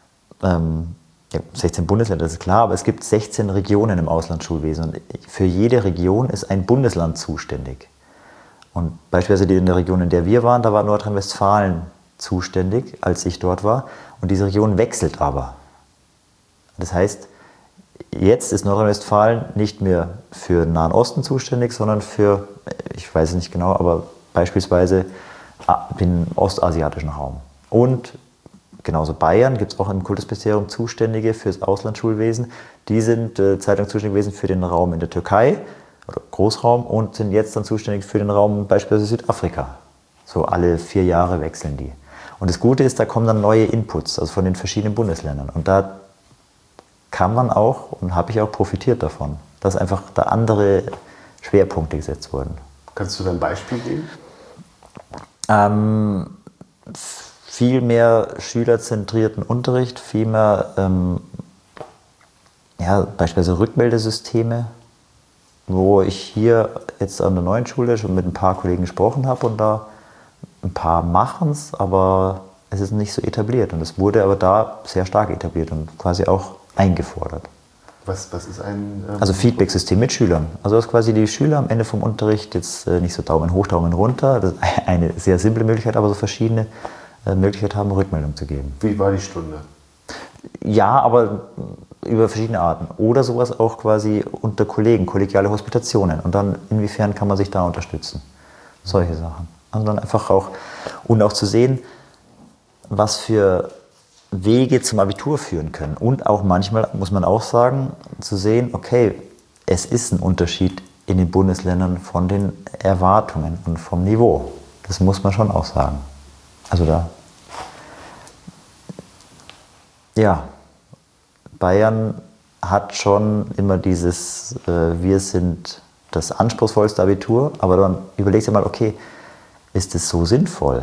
C: 16 Bundesländer, das ist klar, aber es gibt 16 Regionen im Auslandsschulwesen. Und für jede Region ist ein Bundesland zuständig. Und beispielsweise in der Region, in der wir waren, da war Nordrhein-Westfalen zuständig, als ich dort war. Und diese Region wechselt aber. Das heißt, jetzt ist Nordrhein-Westfalen nicht mehr für den Nahen Osten zuständig, sondern für, ich weiß es nicht genau, aber beispielsweise den ostasiatischen Raum. Und genauso Bayern gibt es auch im Kultusministerium Zuständige für das Auslandsschulwesen. Die sind zeitlang zuständig gewesen für den Raum in der Türkei oder Großraum und sind jetzt dann zuständig für den Raum beispielsweise Südafrika. So alle 4 Jahre wechseln die. Und das Gute ist, da kommen dann neue Inputs, also von den verschiedenen Bundesländern. Und da kann man auch und habe ich auch profitiert davon, dass einfach da andere Schwerpunkte gesetzt wurden.
A: Kannst du da ein Beispiel geben?
C: Viel mehr schülerzentrierten Unterricht, viel mehr beispielsweise Rückmeldesysteme, wo ich hier jetzt an der neuen Schule schon mit ein paar Kollegen gesprochen habe und da ein paar machen es, aber es ist nicht so etabliert und es wurde aber da sehr stark etabliert und quasi auch eingefordert.
A: Was ist ein...
C: Also Feedback-System mit Schülern. Also dass quasi die Schüler am Ende vom Unterricht jetzt nicht so Daumen hoch, Daumen runter, das ist eine sehr simple Möglichkeit, aber so verschiedene Möglichkeiten haben, Rückmeldung zu geben.
A: Wie war die Stunde?
C: Ja, aber über verschiedene Arten. Oder sowas auch quasi unter Kollegen, kollegiale Hospitationen. Und dann, inwiefern kann man sich da unterstützen? Solche Sachen. Also dann einfach auch, und auch zu sehen, was für Wege zum Abitur führen können. Und auch manchmal, muss man auch sagen, zu sehen, okay, es ist ein Unterschied in den Bundesländern von den Erwartungen und vom Niveau. Das muss man schon auch sagen. Also da, ja, Bayern hat schon immer dieses, wir sind das anspruchsvollste Abitur, aber dann überlegst du mal, okay, ist es so sinnvoll,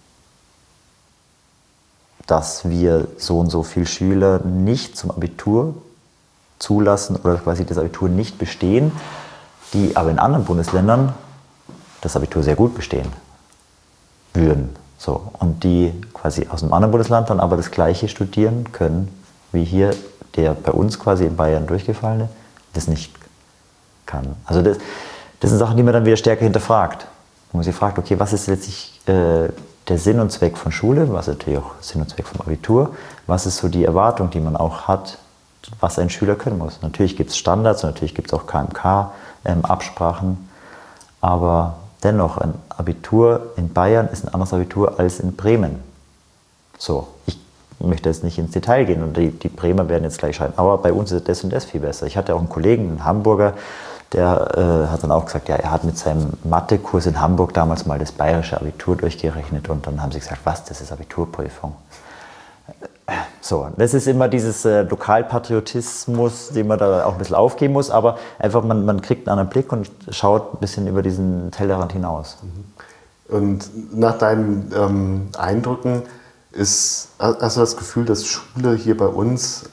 C: dass wir so und so viele Schüler nicht zum Abitur zulassen oder quasi das Abitur nicht bestehen, die aber in anderen Bundesländern das Abitur sehr gut bestehen würden. So, und die quasi aus einem anderen Bundesland dann aber das Gleiche studieren können, wie hier der bei uns quasi in Bayern durchgefallene das nicht kann. Also das sind Sachen, die man dann wieder stärker hinterfragt. Wo man sich fragt, okay, was ist letztlich der Sinn und Zweck von Schule, was ist natürlich auch Sinn und Zweck vom Abitur, was ist so die Erwartung, die man auch hat, was ein Schüler können muss. Natürlich gibt es Standards, natürlich gibt es auch KMK-Absprachen, aber dennoch, ein Abitur in Bayern ist ein anderes Abitur als in Bremen. So, ich möchte jetzt nicht ins Detail gehen und die Bremer werden jetzt gleich schreiben, aber bei uns ist das und das viel besser. Ich hatte auch einen Kollegen, einen Hamburger, der hat dann auch gesagt, ja, er hat mit seinem Mathekurs in Hamburg damals mal das bayerische Abitur durchgerechnet und dann haben sie gesagt, was, das ist Abiturprüfung. So, das ist immer dieses Lokalpatriotismus, den man da auch ein bisschen aufgeben muss, aber einfach man kriegt einen anderen Blick und schaut ein bisschen über diesen Tellerrand hinaus.
A: Und nach deinen Eindrücken hast du das Gefühl, dass Schule hier bei uns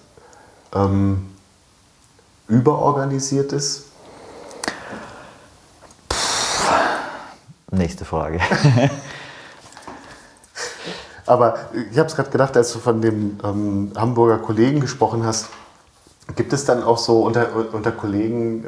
A: überorganisiert ist?
C: Nächste Frage.
A: Aber ich habe es gerade gedacht, als du von dem Hamburger Kollegen gesprochen hast, gibt es dann auch so unter Kollegen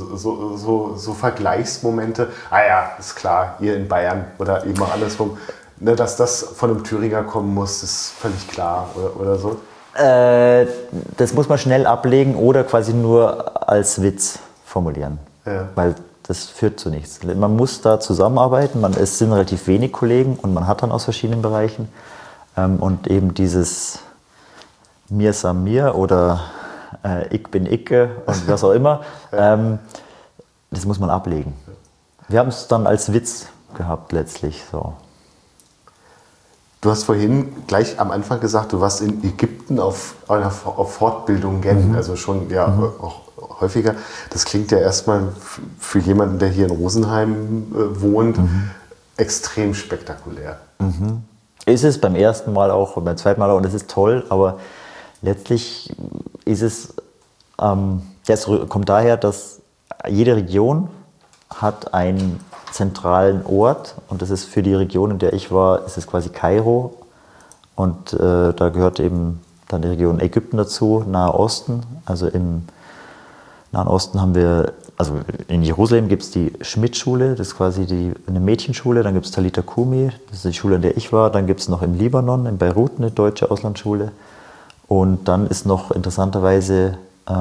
A: so Vergleichsmomente? Ah ja, ist klar, hier in Bayern oder eben auch andersrum. ne, dass das von einem Thüringer kommen muss, ist völlig klar oder so.
C: Das muss man schnell ablegen oder quasi nur als Witz formulieren.
A: Ja.
C: Weil das führt zu nichts. Man muss da zusammenarbeiten, es sind relativ wenig Kollegen und man hat dann aus verschiedenen Bereichen. Und eben dieses Mir sam mir oder ich bin Icke und was auch immer, das muss man ablegen. Wir haben es dann als Witz gehabt letztlich. So.
A: Du hast vorhin gleich am Anfang gesagt, du warst in Ägypten auf Fortbildungen, also schon auch häufiger. Das klingt ja erstmal für jemanden, der hier in Rosenheim wohnt, extrem spektakulär.
C: Ist es beim ersten Mal auch und beim zweiten Mal auch und es ist toll, aber letztlich ist es, das kommt daher, dass jede Region hat einen zentralen Ort und das ist für die Region, in der ich war, ist es quasi Kairo und da gehört eben dann die Region Ägypten dazu, Nahe Osten. Also im Nahen Osten haben wir, also in Jerusalem gibt es die Schmidt-Schule, das ist quasi eine Mädchenschule, dann gibt es Talitha Kumi, das ist die Schule, in der ich war, dann gibt es noch im Libanon, in Beirut eine deutsche Auslandsschule und dann ist noch interessanterweise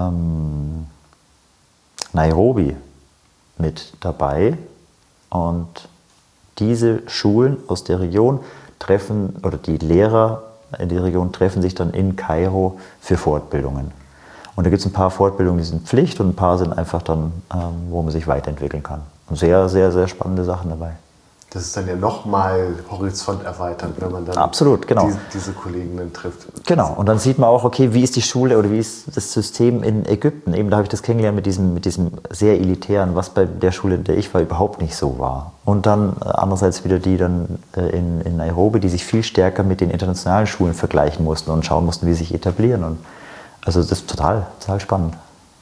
C: Nairobi mit dabei. Und diese Schulen aus der Region treffen, oder die Lehrer in der Region treffen sich dann in Kairo für Fortbildungen. Und da gibt es ein paar Fortbildungen, die sind Pflicht und ein paar sind einfach dann, wo man sich weiterentwickeln kann. Und sehr, sehr, sehr spannende Sachen dabei.
A: Das ist dann ja nochmal Horizont erweitert, wenn man dann
C: absolut, genau.
A: diese Kollegen dann trifft.
C: Genau, und dann sieht man auch, okay, wie ist die Schule oder wie ist das System in Ägypten? Eben da habe ich das kennengelernt mit diesem sehr elitären, was bei der Schule, in der ich war, überhaupt nicht so war. Und dann andererseits wieder die dann in Nairobi, die sich viel stärker mit den internationalen Schulen vergleichen mussten und schauen mussten, wie sie sich etablieren. Und also das ist total, total spannend.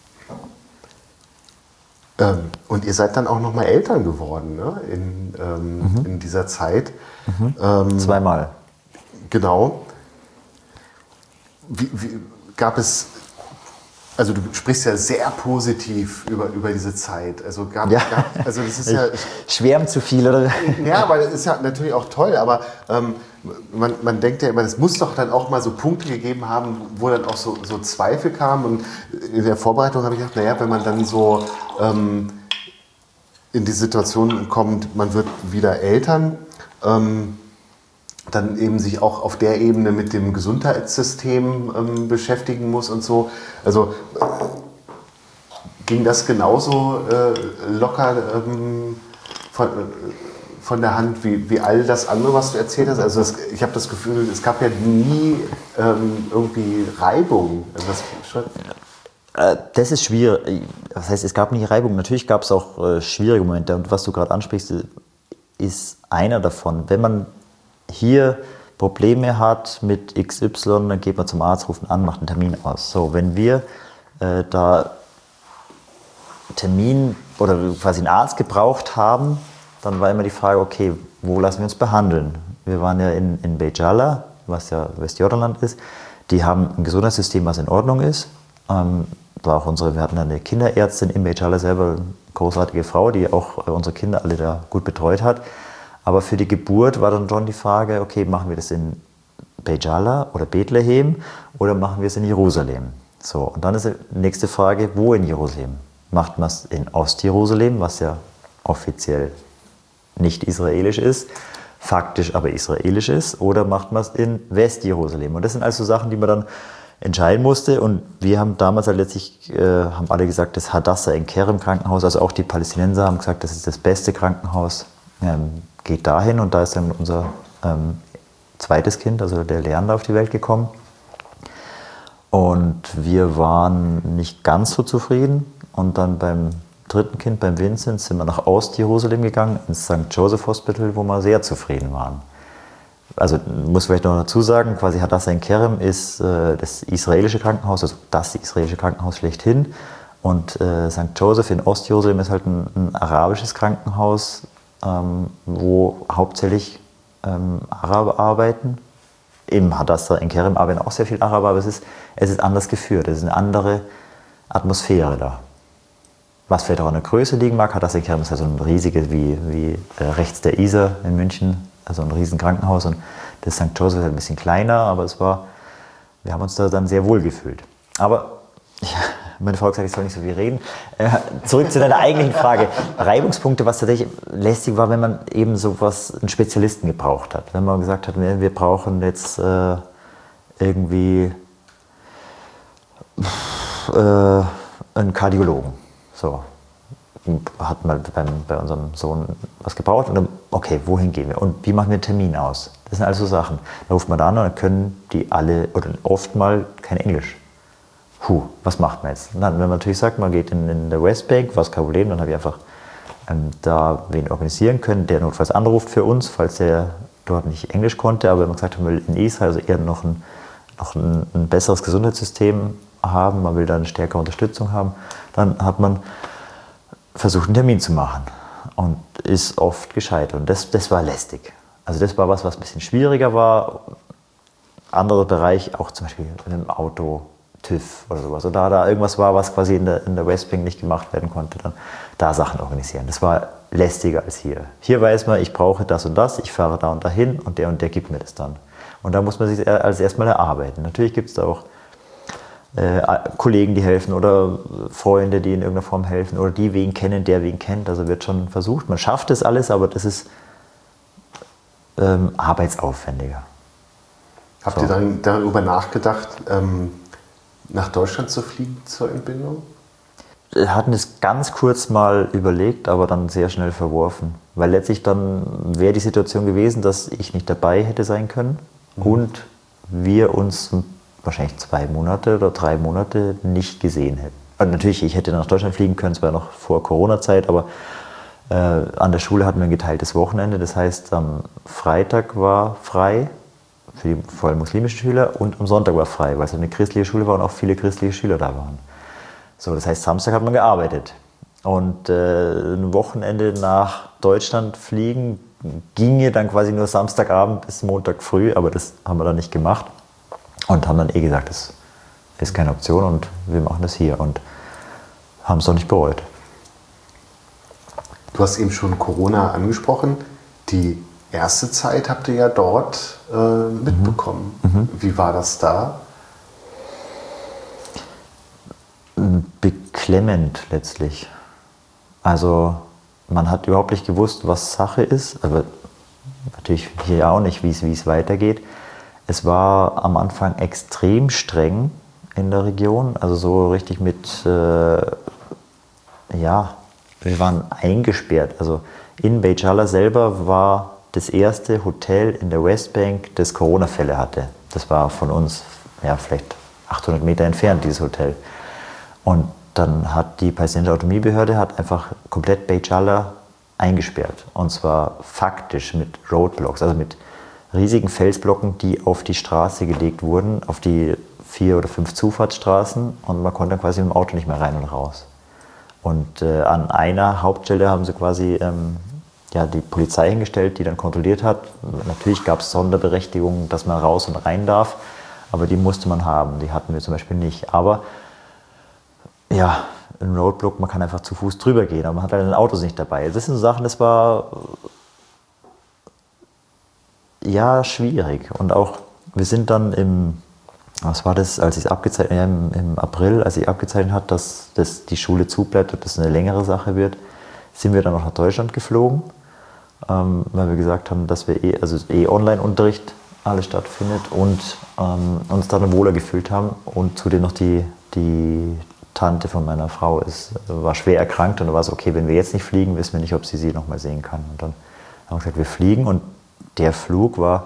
A: Und ihr seid dann auch noch mal Eltern geworden, ne? In dieser Zeit.
C: Zweimal.
A: Genau. Wie gab es, also du sprichst ja sehr positiv über diese Zeit. Also also das ist ja...
C: Schwärmt zu viel, oder?
A: Ja, aber das ist ja natürlich auch toll, aber man denkt ja immer, es muss doch dann auch mal so Punkte gegeben haben, wo dann auch so Zweifel kamen. Und in der Vorbereitung habe ich gedacht, naja, wenn man dann so in die Situation kommt, man wird wieder Eltern, dann eben sich auch auf der Ebene mit dem Gesundheitssystem beschäftigen muss und so. Also ging das genauso locker von der Hand wie all das andere, was du erzählt hast? Also ich habe das Gefühl, es gab ja nie irgendwie Reibung. Also
C: das ist schwierig. Das heißt, es gab nie Reibung. Natürlich gab es auch schwierige Momente. Und was du gerade ansprichst, ist einer davon. Wenn man hier Probleme hat mit XY, dann geht man zum Arzt, ruft an, macht einen Termin aus. So, wenn wir da Termin oder quasi einen Arzt gebraucht haben, dann war immer die Frage, okay, wo lassen wir uns behandeln? Wir waren ja in Beit Jala, was ja Westjordanland ist. Die haben ein Gesundheitssystem, was in Ordnung ist. Wir hatten eine Kinderärztin in Beit Jala selber, eine großartige Frau, die auch unsere Kinder alle da gut betreut hat. Aber für die Geburt war dann schon die Frage, okay, machen wir das in Beit Jala oder Bethlehem oder machen wir es in Jerusalem? So, und dann ist die nächste Frage, wo in Jerusalem? Macht man es in Ostjerusalem, was ja offiziell nicht israelisch ist, faktisch aber israelisch ist, oder macht man es in Westjerusalem? Und das sind also Sachen, die man dann entscheiden musste. Und wir haben damals halt letztlich, haben alle gesagt, das Hadassah in Kerem Krankenhaus, also auch die Palästinenser haben gesagt, das ist das beste Krankenhaus, geht dahin. Und da ist dann unser zweites Kind, also der Leander, auf die Welt gekommen. Und wir waren nicht ganz so zufrieden. Und dann beim dritten Kind, beim Vincent, sind wir nach Ost-Jerusalem gegangen, ins St. Joseph Hospital, wo wir sehr zufrieden waren. Also muss vielleicht noch dazu sagen, quasi Hadassah in Kerem ist das israelische Krankenhaus, also das israelische Krankenhaus schlechthin. Und St. Joseph in Ost-Jerusalem ist halt ein arabisches Krankenhaus, wo hauptsächlich Araber arbeiten. Im Hadassah in Kerem arbeiten auch sehr viele Araber, aber es ist anders geführt, es ist eine andere Atmosphäre da. Was vielleicht auch an der Größe liegen mag, Hadassah in Kerem ist ja so ein riesiges wie rechts der Isar in München, also ein riesen Krankenhaus und das St. Joseph ist ein bisschen kleiner, aber wir haben uns da dann sehr wohl gefühlt. Aber meine Frau hat gesagt, ich soll nicht so viel reden. Zurück zu deiner eigentlichen Frage. Reibungspunkte, was tatsächlich lästig war, wenn man eben sowas, einen Spezialisten gebraucht hat. Wenn man gesagt hat, wir brauchen jetzt irgendwie einen Kardiologen. So. Hat mal bei unserem Sohn was gebraucht und dann, okay, wohin gehen wir und wie machen wir einen Termin aus? Das sind also Sachen. Da ruft man da an und dann können die alle oder oft mal kein Englisch. Was macht man jetzt? Dann, wenn man natürlich sagt, man geht in der Westbank, war es kein Problem, dann habe ich einfach da wen organisieren können, der notfalls anruft für uns, falls der dort nicht Englisch konnte, aber wenn man gesagt hat, man will in Israel also eher noch ein besseres Gesundheitssystem haben, man will da eine stärkere Unterstützung haben, dann hat man versucht, einen Termin zu machen und ist oft gescheitert. Und das war lästig. Also das war was ein bisschen schwieriger war. Anderer Bereich, auch zum Beispiel in einem Auto, TÜV oder sowas. Oder da irgendwas war, was quasi in der Westbank nicht gemacht werden konnte, dann da Sachen organisieren. Das war lästiger als hier. Hier weiß man, ich brauche das und das, ich fahre da und dahin und der gibt mir das dann. Und da muss man sich als erstmal erarbeiten. Natürlich gibt es da auch Kollegen, die helfen oder Freunde, die in irgendeiner Form helfen oder die wen kennen, der wen kennt. Also wird schon versucht. Man schafft das alles, aber das ist arbeitsaufwendiger.
A: Habt ihr dann darüber nachgedacht, nach Deutschland zu fliegen zur Entbindung?
C: Wir hatten es ganz kurz mal überlegt, aber dann sehr schnell verworfen. Weil letztlich dann wäre die Situation gewesen, dass ich nicht dabei hätte sein können und wir uns wahrscheinlich 2 Monate oder 3 Monate nicht gesehen hätten. Und natürlich, ich hätte nach Deutschland fliegen können, es war noch vor Corona-Zeit, aber an der Schule hatten wir ein geteiltes Wochenende. Das heißt, am Freitag war frei für die vor allem muslimischen Schüler und am Sonntag war frei, weil es eine christliche Schule war und auch viele christliche Schüler da waren. So, das heißt, Samstag hat man gearbeitet. Und ein Wochenende nach Deutschland fliegen ginge dann quasi nur Samstagabend bis Montag früh, aber das haben wir dann nicht gemacht. Und haben dann gesagt, das ist keine Option und wir machen das hier und haben es auch nicht bereut.
A: Du hast eben schon Corona angesprochen. Die erste Zeit habt ihr ja dort mitbekommen. Wie war das da? Beklemmend
C: letztlich. Also man hat überhaupt nicht gewusst, was Sache ist, aber natürlich hier auch nicht, wie es weitergeht. Es war am Anfang extrem streng in der Region, also so richtig mit, wir waren eingesperrt. Also in Beit Jala selber war das erste Hotel in der Westbank, das Corona-Fälle hatte. Das war von uns vielleicht 800 Meter entfernt, dieses Hotel. Und dann hat die palästinensische Autonomiebehörde einfach komplett Beit Jala eingesperrt. Und zwar faktisch mit Roadblocks, also mit riesigen Felsblocken, die auf die Straße gelegt wurden, auf die 4 oder 5 Zufahrtsstraßen und man konnte dann quasi mit dem Auto nicht mehr rein und raus. Und an einer Hauptstelle haben sie quasi die Polizei hingestellt, die dann kontrolliert hat. Natürlich gab es Sonderberechtigungen, dass man raus und rein darf, aber die musste man haben, die hatten wir zum Beispiel nicht. Aber ein Roadblock, man kann einfach zu Fuß drüber gehen, aber man hat halt ein Auto nicht dabei. Das sind so Sachen, das war schwierig. Und auch, wir sind dann im April, als ich abgezeichnet hat, dass die Schule zubleibt und das eine längere Sache wird, sind wir dann noch nach Deutschland geflogen, weil wir gesagt haben, dass wir Online-Unterricht alles stattfindet und uns dann wohler gefühlt haben und zudem noch die Tante von meiner Frau war schwer erkrankt und da war es okay, wenn wir jetzt nicht fliegen, wissen wir nicht, ob sie noch mal sehen kann. Und dann haben wir gesagt, wir fliegen und der Flug war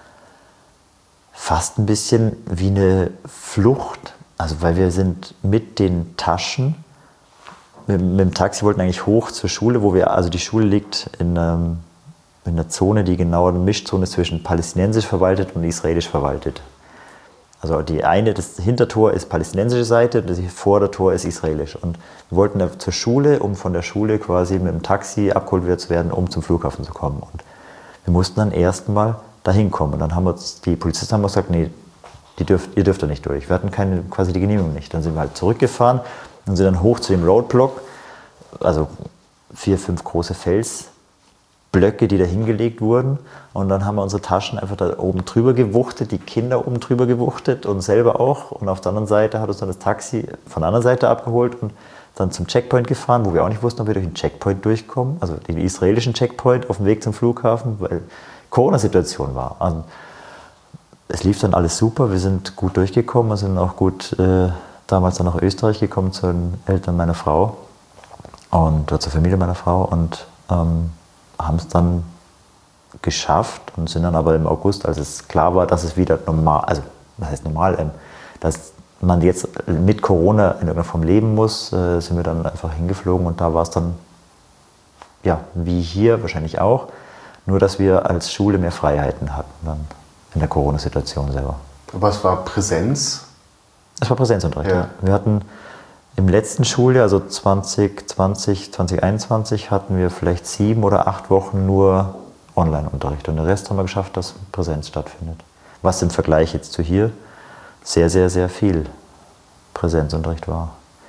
C: fast ein bisschen wie eine Flucht, also weil wir sind mit den Taschen, mit dem Taxi wollten eigentlich hoch zur Schule, also die Schule liegt in einer Zone, die genau eine Mischzone zwischen palästinensisch verwaltet und israelisch verwaltet. Also das Hintertor ist palästinensische Seite, das Vordertor ist israelisch. Und wir wollten da zur Schule, um von der Schule quasi mit dem Taxi abgeholt wieder zu werden, um zum Flughafen zu kommen. Und wir mussten dann erstmal dahin kommen. Und dann haben die Polizisten gesagt, nee, ihr dürft da nicht durch. Wir hatten quasi die Genehmigung nicht. Dann sind wir halt zurückgefahren und sind dann hoch zu dem Roadblock, also 4, 5 große Felsblöcke Blöcke, die da hingelegt wurden. Und dann haben wir unsere Taschen einfach da oben drüber gewuchtet, die Kinder oben drüber gewuchtet und selber auch. Und auf der anderen Seite hat uns dann das Taxi von der anderen Seite abgeholt und dann zum Checkpoint gefahren, wo wir auch nicht wussten, ob wir durch den Checkpoint durchkommen, also den israelischen Checkpoint auf dem Weg zum Flughafen, weil Corona-Situation war. Also es lief dann alles super, wir sind gut durchgekommen, wir sind auch gut damals dann nach Österreich gekommen zu den Eltern meiner Frau und zur Familie meiner Frau und haben es dann geschafft und sind dann aber im August, als es klar war, dass es wieder normal, also was heißt normal, dass man jetzt mit Corona in irgendeiner Form leben muss, sind wir dann einfach hingeflogen und da war es dann, ja, wie hier wahrscheinlich auch, nur dass wir als Schule mehr Freiheiten hatten dann in der Corona-Situation selber.
A: Aber es war Präsenz?
C: Es war Präsenzunterricht, ja. Wir hatten im letzten Schuljahr, also 2020, 2021, hatten wir vielleicht 7 oder 8 Wochen nur Online-Unterricht und den Rest haben wir geschafft, dass Präsenz stattfindet. Was im Vergleich jetzt zu hier sehr, sehr, sehr viel Präsenzunterricht war.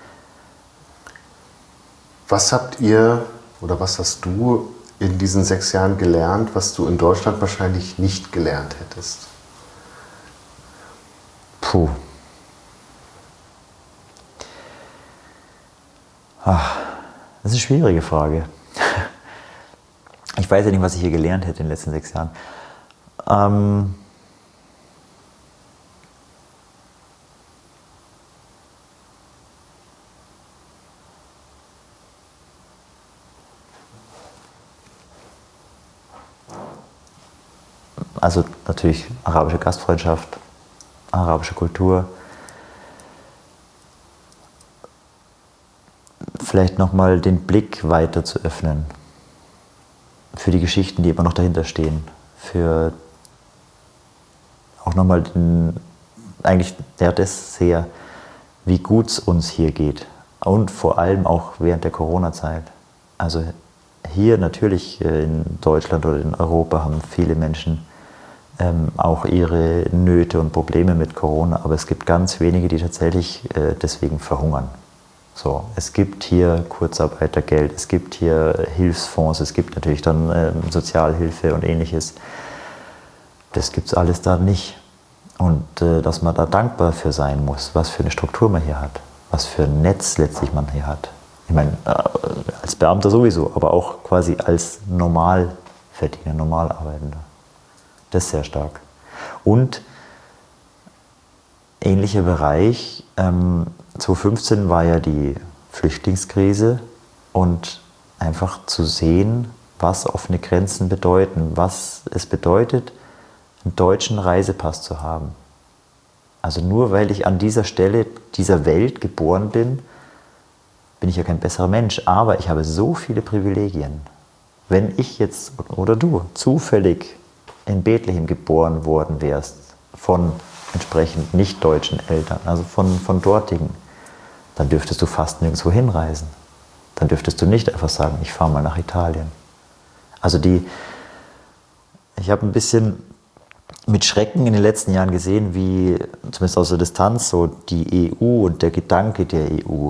A: Was habt ihr oder was hast du in diesen 6 Jahren gelernt, was du in Deutschland wahrscheinlich nicht gelernt hättest?
C: Puh. Ach, das ist eine schwierige Frage. Ich weiß ja nicht, was ich hier gelernt hätte in den letzten 6 Jahren. Also natürlich arabische Gastfreundschaft, arabische Kultur. Vielleicht nochmal den Blick weiter zu öffnen für die Geschichten, die immer noch dahinter stehen. Für auch nochmal eigentlich das sehr, wie gut es uns hier geht. Und vor allem auch während der Corona-Zeit. Also hier natürlich in Deutschland oder in Europa haben viele Menschen auch ihre Nöte und Probleme mit Corona, aber es gibt ganz wenige, die tatsächlich deswegen verhungern. So, es gibt hier Kurzarbeitergeld, es gibt hier Hilfsfonds, es gibt natürlich dann Sozialhilfe und Ähnliches. Das gibt es alles da nicht. Und dass man da dankbar für sein muss, was für eine Struktur man hier hat, was für ein Netz letztlich man hier hat. Ich meine, als Beamter sowieso, aber auch quasi als Normalverdiener, Normalarbeitender. Das ist sehr stark. Und ähnlicher Bereich, 2015 war ja die Flüchtlingskrise und einfach zu sehen, was offene Grenzen bedeuten, was es bedeutet, einen deutschen Reisepass zu haben. Also nur weil ich an dieser Stelle dieser Welt geboren bin, bin ich ja kein besserer Mensch, aber ich habe so viele Privilegien. Wenn ich jetzt oder du zufällig in Bethlehem geboren worden wärst, von entsprechend nicht deutschen Eltern, also von dortigen, dann dürftest du fast nirgendwo hinreisen. Dann dürftest du nicht einfach sagen, ich fahre mal nach Italien. Also ich habe ein bisschen mit Schrecken in den letzten Jahren gesehen, wie zumindest aus der Distanz so die EU und der Gedanke der EU,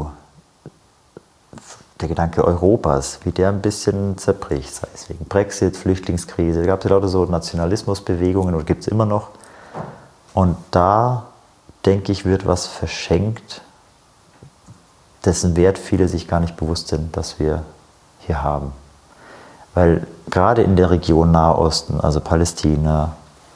C: der Gedanke Europas, wie der ein bisschen zerbricht, sei es wegen Brexit, Flüchtlingskrise. Da gab es ja lauter so Nationalismusbewegungen und gibt es immer noch. Und da, denke ich, wird was verschenkt, dessen Wert viele sich gar nicht bewusst sind, dass wir hier haben. Weil gerade in der Region Nahosten, also Palästina,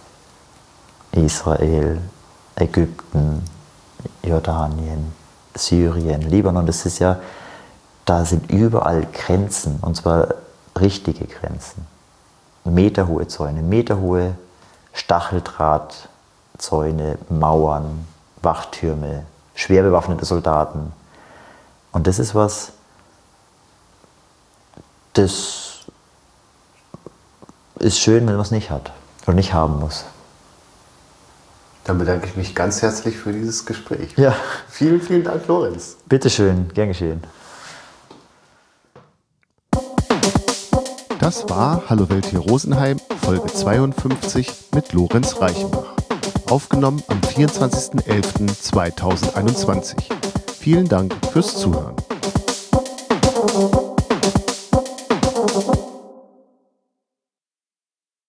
C: Israel, Ägypten, Jordanien, Syrien, Libanon, das ist ja, da sind überall Grenzen, und zwar richtige Grenzen. Meterhohe Zäune, meterhohe Stacheldrahtzäune, Mauern, Wachtürme, schwer bewaffnete Soldaten. Und das ist was, das ist schön, wenn man es nicht hat und nicht haben muss.
A: Dann bedanke ich mich ganz herzlich für dieses Gespräch.
C: Ja.
A: Vielen, vielen Dank, Lorenz.
C: Bitteschön, gern geschehen.
A: Das war Hallo Welt hier Rosenheim, Folge 52 mit Lorenz Reichenbach. Aufgenommen am 24.11.2021. Vielen Dank fürs Zuhören.